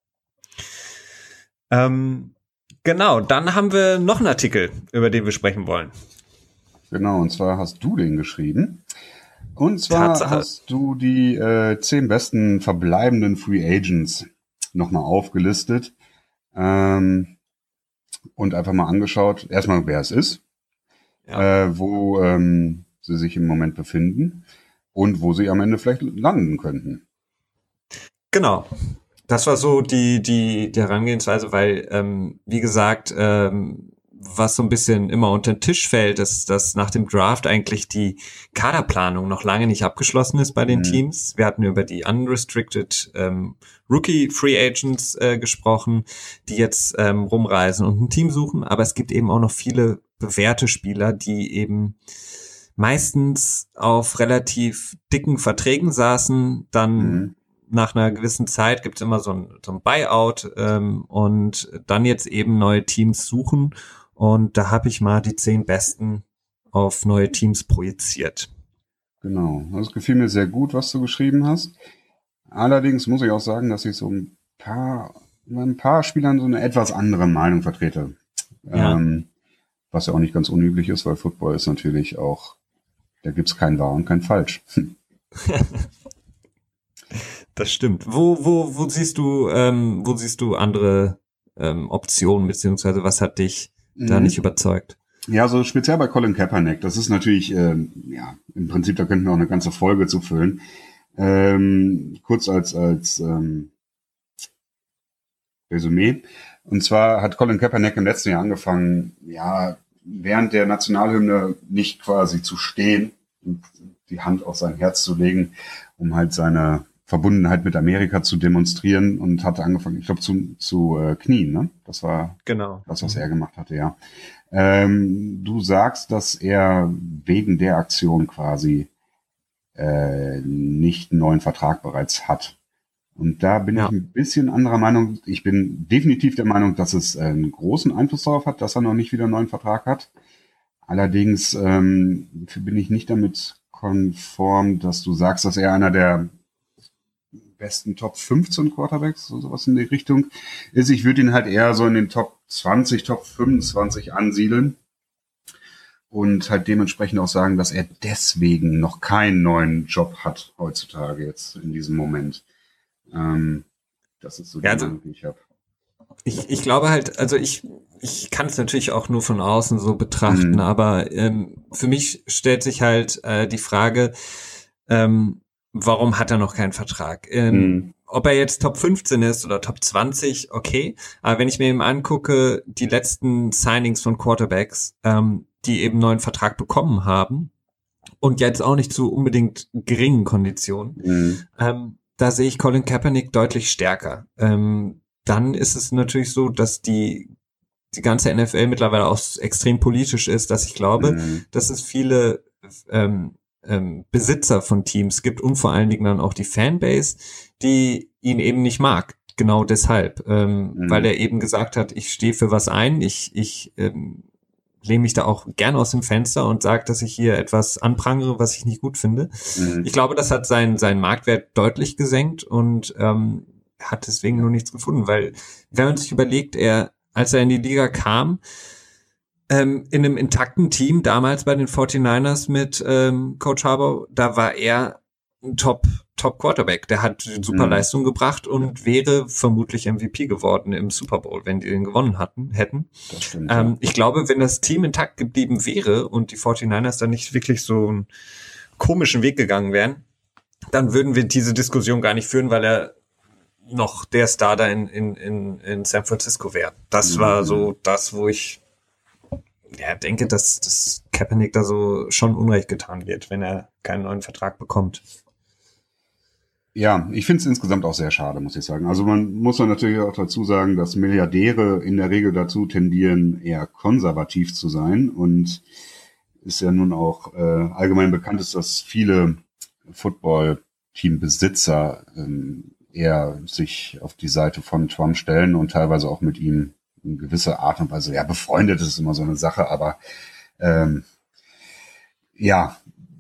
Ähm, genau, dann haben wir noch einen Artikel, über den wir sprechen wollen. Genau, und zwar hast du den geschrieben. Und zwar Tatsache. hast du die äh, zehn besten verbleibenden Free Agents nochmal aufgelistet ähm, und einfach mal angeschaut, erstmal wer es ist, ja. äh, wo ähm, sie sich im Moment befinden und wo sie am Ende vielleicht landen könnten. Genau. Das war so die die die Herangehensweise, weil ähm, wie gesagt, ähm, was so ein bisschen immer unter den Tisch fällt, ist, dass nach dem Draft eigentlich die Kaderplanung noch lange nicht abgeschlossen ist bei den mhm. Teams. Wir hatten über die unrestricted ähm, Rookie Free Agents äh, gesprochen, die jetzt ähm, rumreisen und ein Team suchen, aber es gibt eben auch noch viele bewährte Spieler, die eben meistens auf relativ dicken Verträgen saßen, dann mhm. nach einer gewissen Zeit gibt's immer so ein, so ein Buyout ähm, und dann jetzt eben neue Teams suchen. Und da habe ich mal die zehn besten auf neue Teams projiziert. Genau, das gefiel mir sehr gut, was du geschrieben hast. Allerdings muss ich auch sagen, dass ich so ein paar, bei ein paar Spielern so eine etwas andere Meinung vertrete. Ja. Ähm, was ja auch nicht ganz unüblich ist, weil Football ist natürlich auch, da gibt's kein Wahr und kein Falsch. Das stimmt. Wo, wo, wo siehst du, ähm, wo siehst du andere ähm, Optionen, beziehungsweise was hat dich mhm. da nicht überzeugt? Ja, so speziell bei Colin Kaepernick, das ist natürlich, ähm, ja, im Prinzip, da könnten wir auch eine ganze Folge zu füllen. Ähm, kurz als, als ähm, Resümee. Und zwar hat Colin Kaepernick im letzten Jahr angefangen, ja, während der Nationalhymne nicht quasi zu stehen und die Hand auf sein Herz zu legen, um halt seine Verbundenheit mit Amerika zu demonstrieren und hatte angefangen, ich glaube, zu, zu äh, knien, ne? Das war genau das, was er gemacht hatte, ja. Ähm, du sagst, dass er wegen der Aktion quasi äh, nicht einen neuen Vertrag bereits hat. Und da bin ja. ich ein bisschen anderer Meinung. Ich bin definitiv der Meinung, dass es einen großen Einfluss darauf hat, dass er noch nicht wieder einen neuen Vertrag hat. Allerdings ähm, bin ich nicht damit konform, dass du sagst, dass er einer der besten Top fünfzehn Quarterbacks, so sowas in die Richtung ist. Ich würde ihn halt eher so in den Top zwanzig, Top fünfundzwanzig ansiedeln und halt dementsprechend auch sagen, dass er deswegen noch keinen neuen Job hat heutzutage jetzt in diesem Moment. Ähm, das ist so die ja, also, Meinung, die ich habe. Ich, ich glaube halt, also ich, ich kann es natürlich auch nur von außen so betrachten, mhm. aber ähm, für mich stellt sich halt äh, die Frage, ähm, warum hat er noch keinen Vertrag? Ähm, mhm. Ob er jetzt Top fünfzehn ist oder Top zwanzig, okay. Aber wenn ich mir eben angucke, die letzten Signings von Quarterbacks, ähm, die eben neuen Vertrag bekommen haben und jetzt auch nicht zu unbedingt geringen Konditionen, mhm. ähm, da sehe ich Colin Kaepernick deutlich stärker. Ähm, dann ist es natürlich so, dass die die ganze N F L mittlerweile auch extrem politisch ist, dass ich glaube, mhm. dass es viele ähm, ähm, Besitzer von Teams gibt und vor allen Dingen dann auch die Fanbase, die ihn eben nicht mag. Genau deshalb, ähm, mhm. weil er eben gesagt hat, ich stehe für was ein, ich ich ähm, lehne mich da auch gerne aus dem Fenster und sage, dass ich hier etwas anprangere, was ich nicht gut finde. Mhm. Ich glaube, das hat seinen seinen Marktwert deutlich gesenkt und ähm, hat deswegen nur nichts gefunden, weil wenn man sich überlegt, er als er in die Liga kam, ähm, in einem intakten Team, damals bei den forty-niners mit ähm, Coach Harbaugh, da war er ein Top, Top Quarterback. Der hat super Mhm. Leistung gebracht und wäre vermutlich M V P geworden im Super Bowl, wenn die den gewonnen hatten, hätten. Das stimmt, Ähm, ja. ich glaube, wenn das Team intakt geblieben wäre und die forty-niners dann nicht wirklich so einen komischen Weg gegangen wären, dann würden wir diese Diskussion gar nicht führen, weil er noch der Starter in, in, in, in San Francisco wäre. Das Mhm. war so das, wo ich ja denke, dass, dass Kaepernick da so schon Unrecht getan wird, wenn er keinen neuen Vertrag bekommt. Ja, ich finde es insgesamt auch sehr schade, muss ich sagen. Also man muss man natürlich auch dazu sagen, dass Milliardäre in der Regel dazu tendieren, eher konservativ zu sein. Und ist ja nun auch äh, allgemein bekannt ist, dass viele Football-Team-Besitzer ähm, eher sich auf die Seite von Trump stellen und teilweise auch mit ihm in gewisser Art und Weise, ja, befreundet ist immer so eine Sache, aber ähm, ja,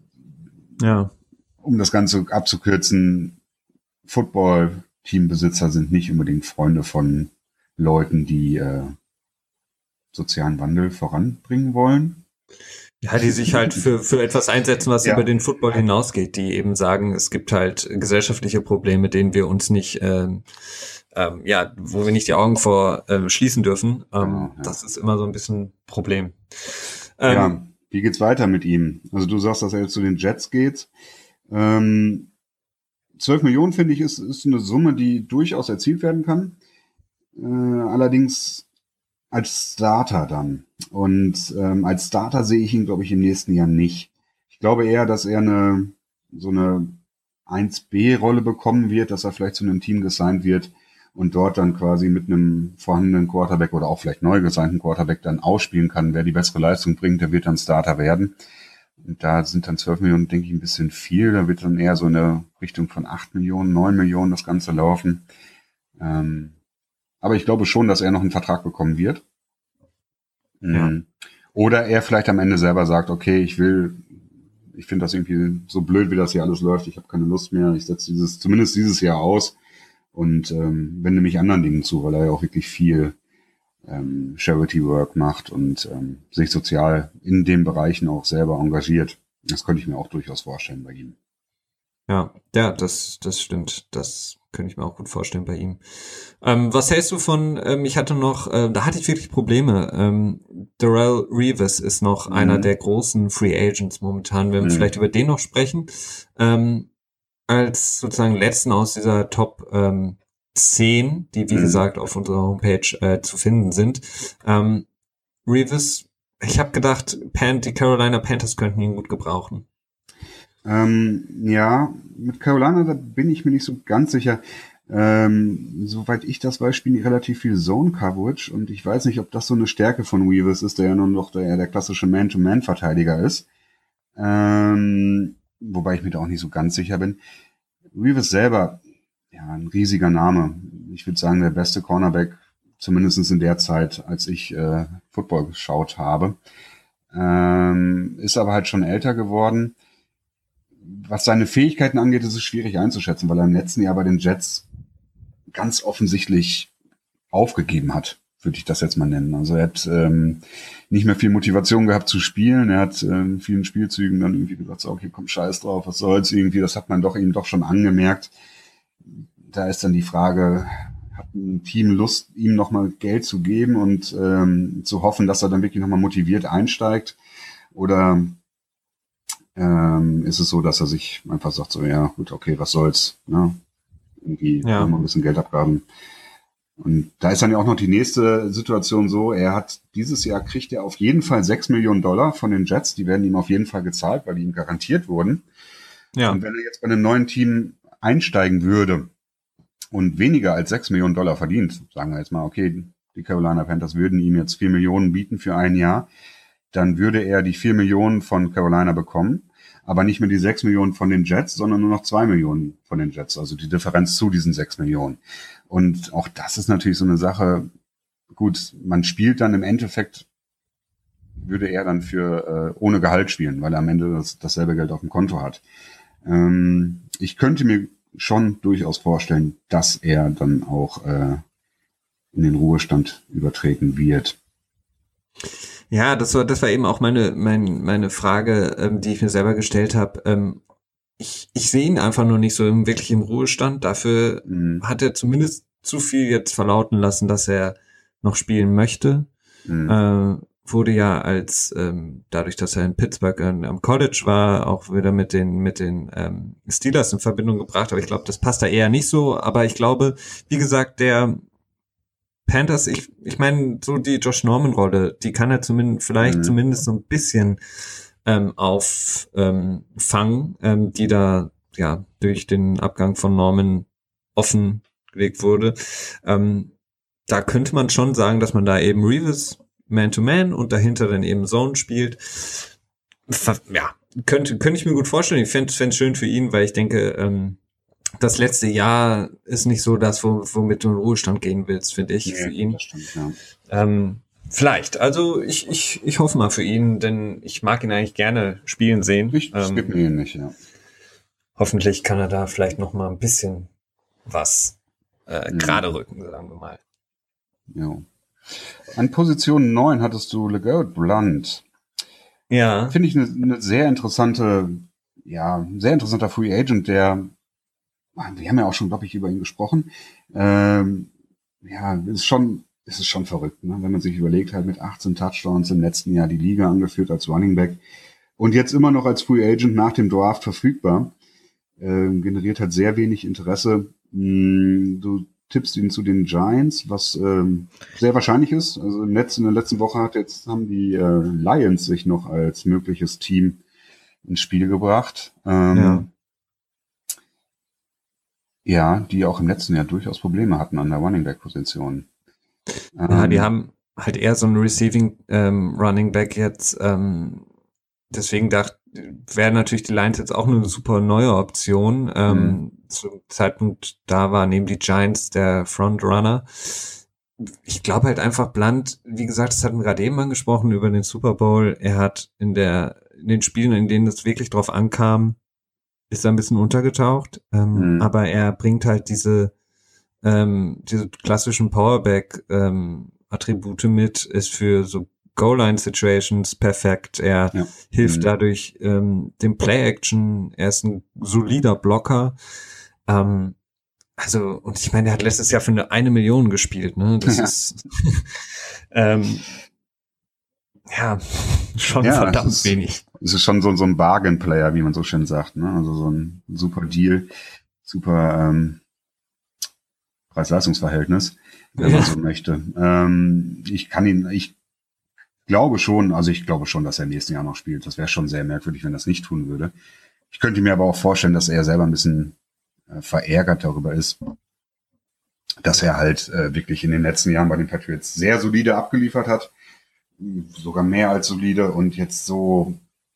Ja. um das Ganze abzukürzen, Football-Teambesitzer sind nicht unbedingt Freunde von Leuten, die äh, sozialen Wandel voranbringen wollen. Ja, die sich halt für, für etwas einsetzen, was Ja. über den Football hinausgeht, die eben sagen, es gibt halt gesellschaftliche Probleme, denen wir uns nicht, ähm, ähm, ja, wo wir nicht die Augen vor äh, schließen dürfen. Ähm, Genau, ja. Das ist immer so ein bisschen ein Problem. Ähm, Ja, wie geht's weiter mit ihm? Also du sagst, dass er jetzt zu den Jets geht. Ähm, zwölf Millionen, finde ich, ist, ist eine Summe, die durchaus erzielt werden kann. Äh, allerdings als Starter dann. Und ähm, als Starter sehe ich ihn, glaube ich, im nächsten Jahr nicht. Ich glaube eher, dass er eine so eine eins B-Rolle bekommen wird, dass er vielleicht zu einem Team gesigned wird und dort dann quasi mit einem vorhandenen Quarterback oder auch vielleicht neu gesignten Quarterback dann ausspielen kann. Wer die bessere Leistung bringt, der wird dann Starter werden. Und da sind dann zwölf Millionen, denke ich, ein bisschen viel. Da wird dann eher so in der Richtung von acht Millionen, neun Millionen das Ganze laufen. Ähm, aber ich glaube schon, dass er noch einen Vertrag bekommen wird. Ja. Oder er vielleicht am Ende selber sagt, okay, ich will, ich finde das irgendwie so blöd, wie das hier alles läuft. Ich habe keine Lust mehr. Ich setze dieses, zumindest dieses Jahr aus und ähm, wende mich anderen Dingen zu, weil er ja auch wirklich viel ähm, Charity Work macht und ähm, sich sozial in den Bereichen auch selber engagiert. Das könnte ich mir auch durchaus vorstellen bei ihm. Ja, ja, das, das stimmt. Das könnte ich mir auch gut vorstellen bei ihm. Ähm, was hältst du von, ähm, ich hatte noch, äh, da hatte ich wirklich Probleme. Ähm, Darrell Revis ist noch Mhm. einer der großen Free Agents momentan, wenn wir Mhm. vielleicht über den noch sprechen. Ähm, als sozusagen letzten aus dieser Top ähm, zehn, die wie Mhm. gesagt auf unserer Homepage äh, zu finden sind. Ähm, Revis, ich habe gedacht, Pan, die Carolina Panthers könnten ihn gut gebrauchen. Ähm, ja, mit Carolina, da bin ich mir nicht so ganz sicher. Ähm, soweit ich das weiß, spielen die relativ viel Zone-Coverage und ich weiß nicht, ob das so eine Stärke von Weavers ist, der ja nun noch der, der klassische Man-to-Man-Verteidiger ist. Ähm, wobei ich mir da auch nicht so ganz sicher bin. Weavers selber, ja, ein riesiger Name. Ich würde sagen, der beste Cornerback, zumindest in der Zeit, als ich äh, Football geschaut habe. Ähm, ist aber halt schon älter geworden. Was seine Fähigkeiten angeht, ist es schwierig einzuschätzen, weil er im letzten Jahr bei den Jets ganz offensichtlich aufgegeben hat, würde ich das jetzt mal nennen. Also er hat ähm, nicht mehr viel Motivation gehabt zu spielen. Er hat äh, in vielen Spielzügen dann irgendwie gesagt, so, okay, komm, scheiß drauf, was soll's irgendwie. Das hat man doch ihm doch schon angemerkt. Da ist dann die Frage, hat ein Team Lust, ihm nochmal Geld zu geben und ähm, zu hoffen, dass er dann wirklich nochmal motiviert einsteigt? Oder ähm, ist es so, dass er sich einfach sagt, so, ja, gut, okay, was soll's, ne? Irgendwie Ja. nochmal ein bisschen Geld abgaben. Und da ist dann ja auch noch die nächste Situation so, er hat, dieses Jahr kriegt er auf jeden Fall sechs Millionen Dollar von den Jets, die werden ihm auf jeden Fall gezahlt, weil die ihm garantiert wurden. Ja. Und wenn er jetzt bei einem neuen Team einsteigen würde und weniger als sechs Millionen Dollar verdient, sagen wir jetzt mal, okay, die Carolina Panthers würden ihm jetzt vier Millionen bieten für ein Jahr, dann würde er die vier Millionen von Carolina bekommen, aber nicht mehr die sechs Millionen von den Jets, sondern nur noch zwei Millionen von den Jets, also die Differenz zu diesen sechs Millionen. Und auch das ist natürlich so eine Sache, gut, man spielt dann im Endeffekt, würde er dann für äh, ohne Gehalt spielen, weil er am Ende das, dasselbe Geld auf dem Konto hat. Ähm, ich könnte mir schon durchaus vorstellen, dass er dann auch äh, in den Ruhestand übertreten wird. Ja, das war, das war eben auch meine, mein, meine Frage, ähm, die ich mir selber gestellt habe. Ähm, ich, ich sehe ihn einfach nur nicht so im, wirklich im Ruhestand. Dafür Mhm. hat er zumindest zu viel jetzt verlauten lassen, dass er noch spielen möchte. Mhm. Äh, wurde ja als, ähm, dadurch, dass er in Pittsburgh äh, am College war, auch wieder mit den, mit den ähm, Steelers in Verbindung gebracht. Aber ich glaube, das passt da eher nicht so. Aber ich glaube, wie gesagt, der Panthers, ich, ich meine, so die Josh Norman-Rolle, die kann er zumindest, vielleicht Mhm. zumindest so ein bisschen ähm, auffangen, ähm, ähm, die da ja durch den Abgang von Norman offengelegt wurde. Ähm, da könnte man schon sagen, dass man da eben Reeves Man-to-Man und dahinter dann eben Zone spielt. Ja, könnte, könnte ich mir gut vorstellen. Ich fände es schön für ihn, weil ich denke, ähm, das letzte Jahr ist nicht so das, wo, womit du in den Ruhestand gehen willst, finde ich, Nee, für ihn. das stimmt, ja. Ähm, vielleicht. Also ich, ich, ich hoffe mal für ihn, denn ich mag ihn eigentlich gerne spielen sehen. Ich, es gibt Ähm, mir ähnlich, ja. hoffentlich kann er da vielleicht noch mal ein bisschen was äh, Mhm. gerade rücken, sagen wir mal. Ja. An Position neun hattest du LeGarrette Blount. Ja. Finde ich eine, eine sehr interessante, ja, sehr interessanter Free Agent, der, wir haben ja auch schon, glaube ich, über ihn gesprochen. Ähm, ja, ist schon, ist es schon verrückt, ne? Wenn man sich überlegt, halt mit achtzehn Touchdowns im letzten Jahr die Liga angeführt als Running Back und jetzt immer noch als Free Agent nach dem Draft verfügbar. Ähm, generiert halt sehr wenig Interesse. Hm, du tippst ihn zu den Giants, was ähm, sehr wahrscheinlich ist. Also im letzten, in der letzten Woche hat jetzt haben die äh, Lions sich noch als mögliches Team ins Spiel gebracht. Ähm, Ja. ja, die auch im letzten Jahr durchaus Probleme hatten an der Running Back Position. Ja, die Ähm, haben halt eher so einen Receiving ähm, Running Back jetzt. Ähm, deswegen dachte, wäre natürlich die Lions jetzt auch eine super neue Option. Ähm, Mhm. Zum Zeitpunkt da war neben die Giants der Frontrunner. Ich glaube halt einfach Blunt, wie gesagt, das hatten wir gerade eben angesprochen über den Super Bowl. Er hat in der in den Spielen, in denen es wirklich drauf ankam, ist er ein bisschen untergetaucht. Ähm, Mhm. aber er bringt halt diese ähm, diese klassischen Powerback ähm, Attribute mit, ist für so Goal-Line-Situations perfekt. Er Ja. hilft Mhm. dadurch ähm, dem Play-Action. Er ist ein solider Blocker. Ähm, also, und ich meine, er hat letztes Jahr für eine, eine Million gespielt, ne? Das Ja. ist ähm, ja schon Ja, es verdammt ist, wenig. es ist schon so, so ein Bargain-Player, wie man so schön sagt, ne? Also so ein super Deal, super ähm, Preis-Leistungs-Verhältnis, wenn man Ja. so möchte. Ähm, ich kann ihn, ich glaube schon, also ich glaube schon, dass er nächsten Jahr noch spielt. Das wäre schon sehr merkwürdig, wenn er das nicht tun würde. Ich könnte mir aber auch vorstellen, dass er selber ein bisschen äh, verärgert darüber ist, dass er halt äh, wirklich in den letzten Jahren bei den Patriots sehr solide abgeliefert hat, sogar mehr als solide und jetzt so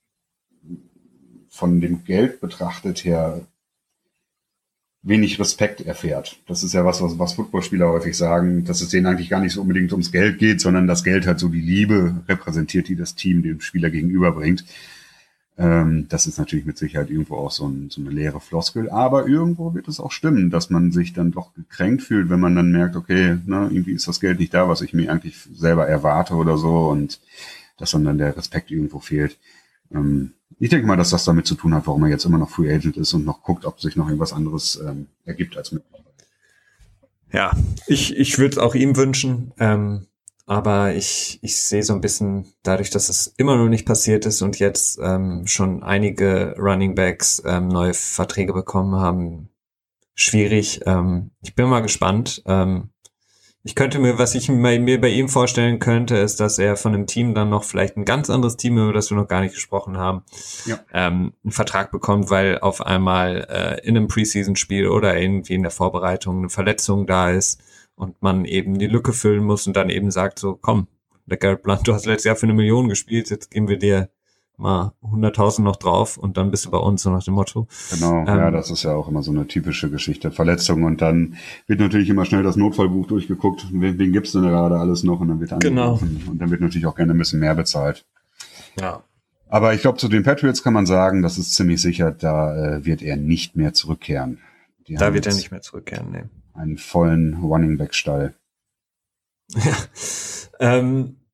von dem Geld betrachtet her wenig Respekt erfährt. Das ist ja was, was, was Footballspieler häufig sagen, dass es denen eigentlich gar nicht so unbedingt ums Geld geht, sondern das Geld halt so die Liebe repräsentiert, die das Team dem Spieler gegenüberbringt. Ähm, das ist natürlich mit Sicherheit irgendwo auch so, ein, so eine leere Floskel, aber irgendwo wird es auch stimmen, dass man sich dann doch gekränkt fühlt, wenn man dann merkt, okay, ne, irgendwie ist das Geld nicht da, was ich mir eigentlich selber erwarte oder so und dass dann, dann der Respekt irgendwo fehlt. Ähm, ich denke mal, dass das damit zu tun hat, warum er jetzt immer noch Free Agent ist und noch guckt, ob sich noch irgendwas anderes ähm, ergibt als möglich. Ja, ich, ich würde es auch ihm wünschen, ähm, aber ich, ich sehe so ein bisschen, dadurch, dass es immer noch nicht passiert ist und jetzt ähm, schon einige Running Backs ähm, neue Verträge bekommen haben, schwierig. Ähm, ich bin mal gespannt. Ähm, ich könnte mir, was ich mir, mir bei ihm vorstellen könnte, ist, dass er von einem Team dann noch vielleicht ein ganz anderes Team, über das wir noch gar nicht gesprochen haben, Ja. ähm, einen Vertrag bekommt, weil auf einmal äh, in einem Preseason-Spiel oder irgendwie in der Vorbereitung eine Verletzung da ist und man eben die Lücke füllen muss und dann eben sagt so, komm, der Garrett Blount, du hast letztes Jahr für eine Million gespielt, jetzt geben wir dir mal hunderttausend noch drauf und dann bist du bei uns, so nach dem Motto. Genau, Ähm, ja, das ist ja auch immer so eine typische Geschichte. Verletzung und dann wird natürlich immer schnell das Notfallbuch durchgeguckt. Wen, wen gibt's denn da gerade alles noch? Und dann wird angerufen. Genau. Und dann wird natürlich auch gerne ein bisschen mehr bezahlt. Ja. Aber ich glaube, zu den Patriots kann man sagen, das ist ziemlich sicher, da äh, wird er nicht mehr zurückkehren. Die Da haben wird er jetzt nicht mehr zurückkehren, nee. einen vollen Running Back Stall. Ja. ähm,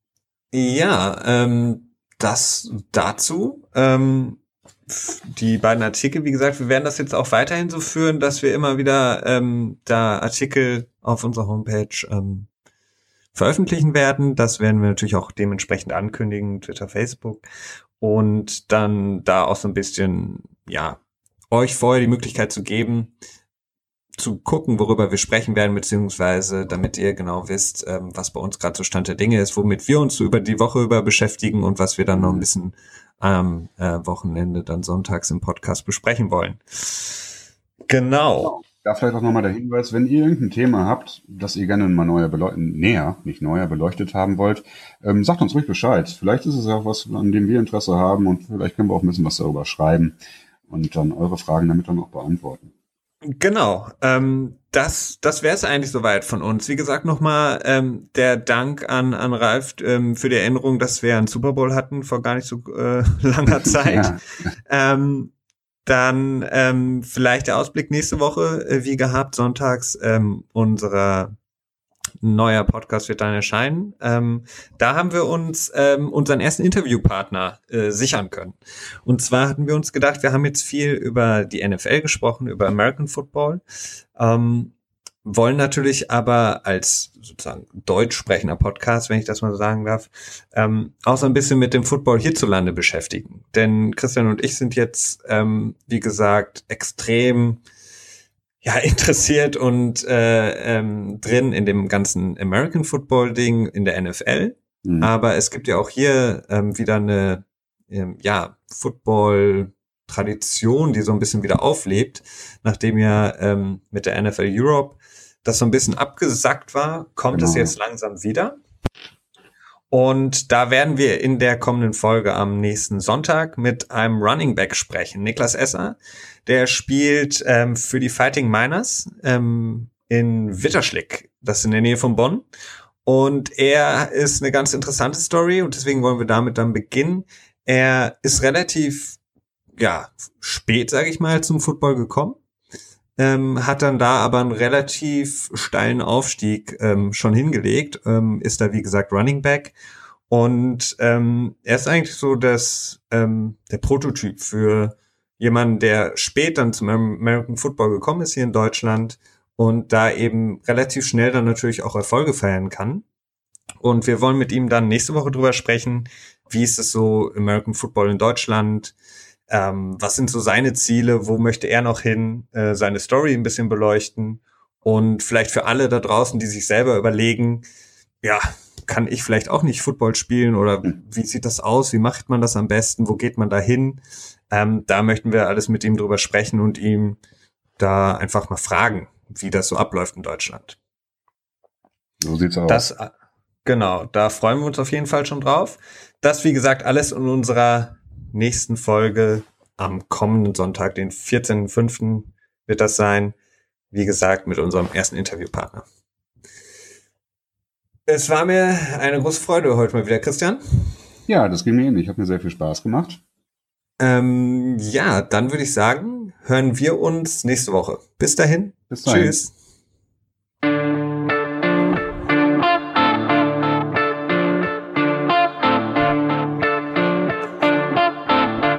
Ja, ähm, das dazu. Ähm, die beiden Artikel, wie gesagt, wir werden das jetzt auch weiterhin so führen, dass wir immer wieder ähm, da Artikel auf unserer Homepage ähm, veröffentlichen werden. Das werden wir natürlich auch dementsprechend ankündigen, Twitter, Facebook. Und dann da auch so ein bisschen, ja, euch vorher die Möglichkeit zu geben, zu gucken, worüber wir sprechen werden, beziehungsweise damit ihr genau wisst, ähm, was bei uns gerade so Stand der Dinge ist, womit wir uns so über die Woche über beschäftigen und was wir dann noch ein bisschen am äh, Wochenende, dann sonntags im Podcast besprechen wollen. Genau. Da vielleicht auch nochmal der Hinweis, wenn ihr irgendein Thema habt, das ihr gerne mal neuer beleuchten, näher, nicht neuer beleuchtet haben wollt, ähm, sagt uns ruhig Bescheid. Vielleicht ist es ja auch was, an dem wir Interesse haben und vielleicht können wir auch ein bisschen was darüber schreiben und dann eure Fragen damit dann auch beantworten. Genau, ähm, das das wäre es eigentlich soweit von uns. Wie gesagt, nochmal ähm, der Dank an an Ralf ähm, für die Erinnerung, dass wir einen Super Bowl hatten vor gar nicht so äh, langer Zeit. Ja. Ähm, dann ähm, vielleicht der Ausblick nächste Woche, äh, wie gehabt, sonntags ähm, unserer neuer Podcast wird dann erscheinen. Ähm, da haben wir uns ähm, unseren ersten Interviewpartner äh, sichern können. Und zwar hatten wir uns gedacht, wir haben jetzt viel über die N F L gesprochen, über American Football, ähm, wollen natürlich aber als sozusagen deutsch sprechender Podcast, wenn ich das mal so sagen darf, ähm, auch so ein bisschen mit dem Football hierzulande beschäftigen. Denn Christian und ich sind jetzt, ähm, wie gesagt, extrem ja, interessiert und äh, ähm, drin in dem ganzen American Football Ding in der N F L. Mhm. Aber es gibt ja auch hier ähm, wieder eine ähm, ja Football Tradition, die so ein bisschen wieder auflebt, nachdem ja ähm, mit der N F L Europe das so ein bisschen abgesackt war, kommt genau. es jetzt langsam wieder. Und da werden wir in der kommenden Folge am nächsten Sonntag mit einem Running Back sprechen. Niklas Esser, der spielt ähm, für die Fighting Miners ähm, in Witterschlick, das ist in der Nähe von Bonn. Und er ist eine ganz interessante Story und deswegen wollen wir damit dann beginnen. Er ist relativ ja spät, sage ich mal, zum Football gekommen. Ähm, hat dann da aber einen relativ steilen Aufstieg ähm, schon hingelegt, ähm, ist da wie gesagt Running Back und ähm, er ist eigentlich so das ähm, der Prototyp für jemanden, der spät dann zum American Football gekommen ist hier in Deutschland und da eben relativ schnell dann natürlich auch Erfolge feiern kann. Und wir wollen mit ihm dann nächste Woche drüber sprechen, wie ist es so American Football in Deutschland. Ähm, was sind so seine Ziele? Wo möchte er noch hin? Äh, seine Story ein bisschen beleuchten und vielleicht für alle da draußen, die sich selber überlegen, ja, kann ich vielleicht auch nicht Football spielen oder wie sieht das aus? Wie macht man das am besten? Wo geht man da hin? Ähm, da möchten wir alles mit ihm drüber sprechen und ihm da einfach mal fragen, wie das so abläuft in Deutschland. So sieht's aus. Das, genau, da freuen wir uns auf jeden Fall schon drauf. Das, wie gesagt, alles in unserer nächsten Folge am kommenden Sonntag, den vierzehnten fünften wird das sein. Wie gesagt, mit unserem ersten Interviewpartner. Es war mir eine große Freude heute mal wieder, Christian. Ja, das ging mir ähnlich. Hat mir sehr viel Spaß gemacht. Ähm, ja, dann würde ich sagen, hören wir uns nächste Woche. Bis dahin. Bis dahin. Tschüss.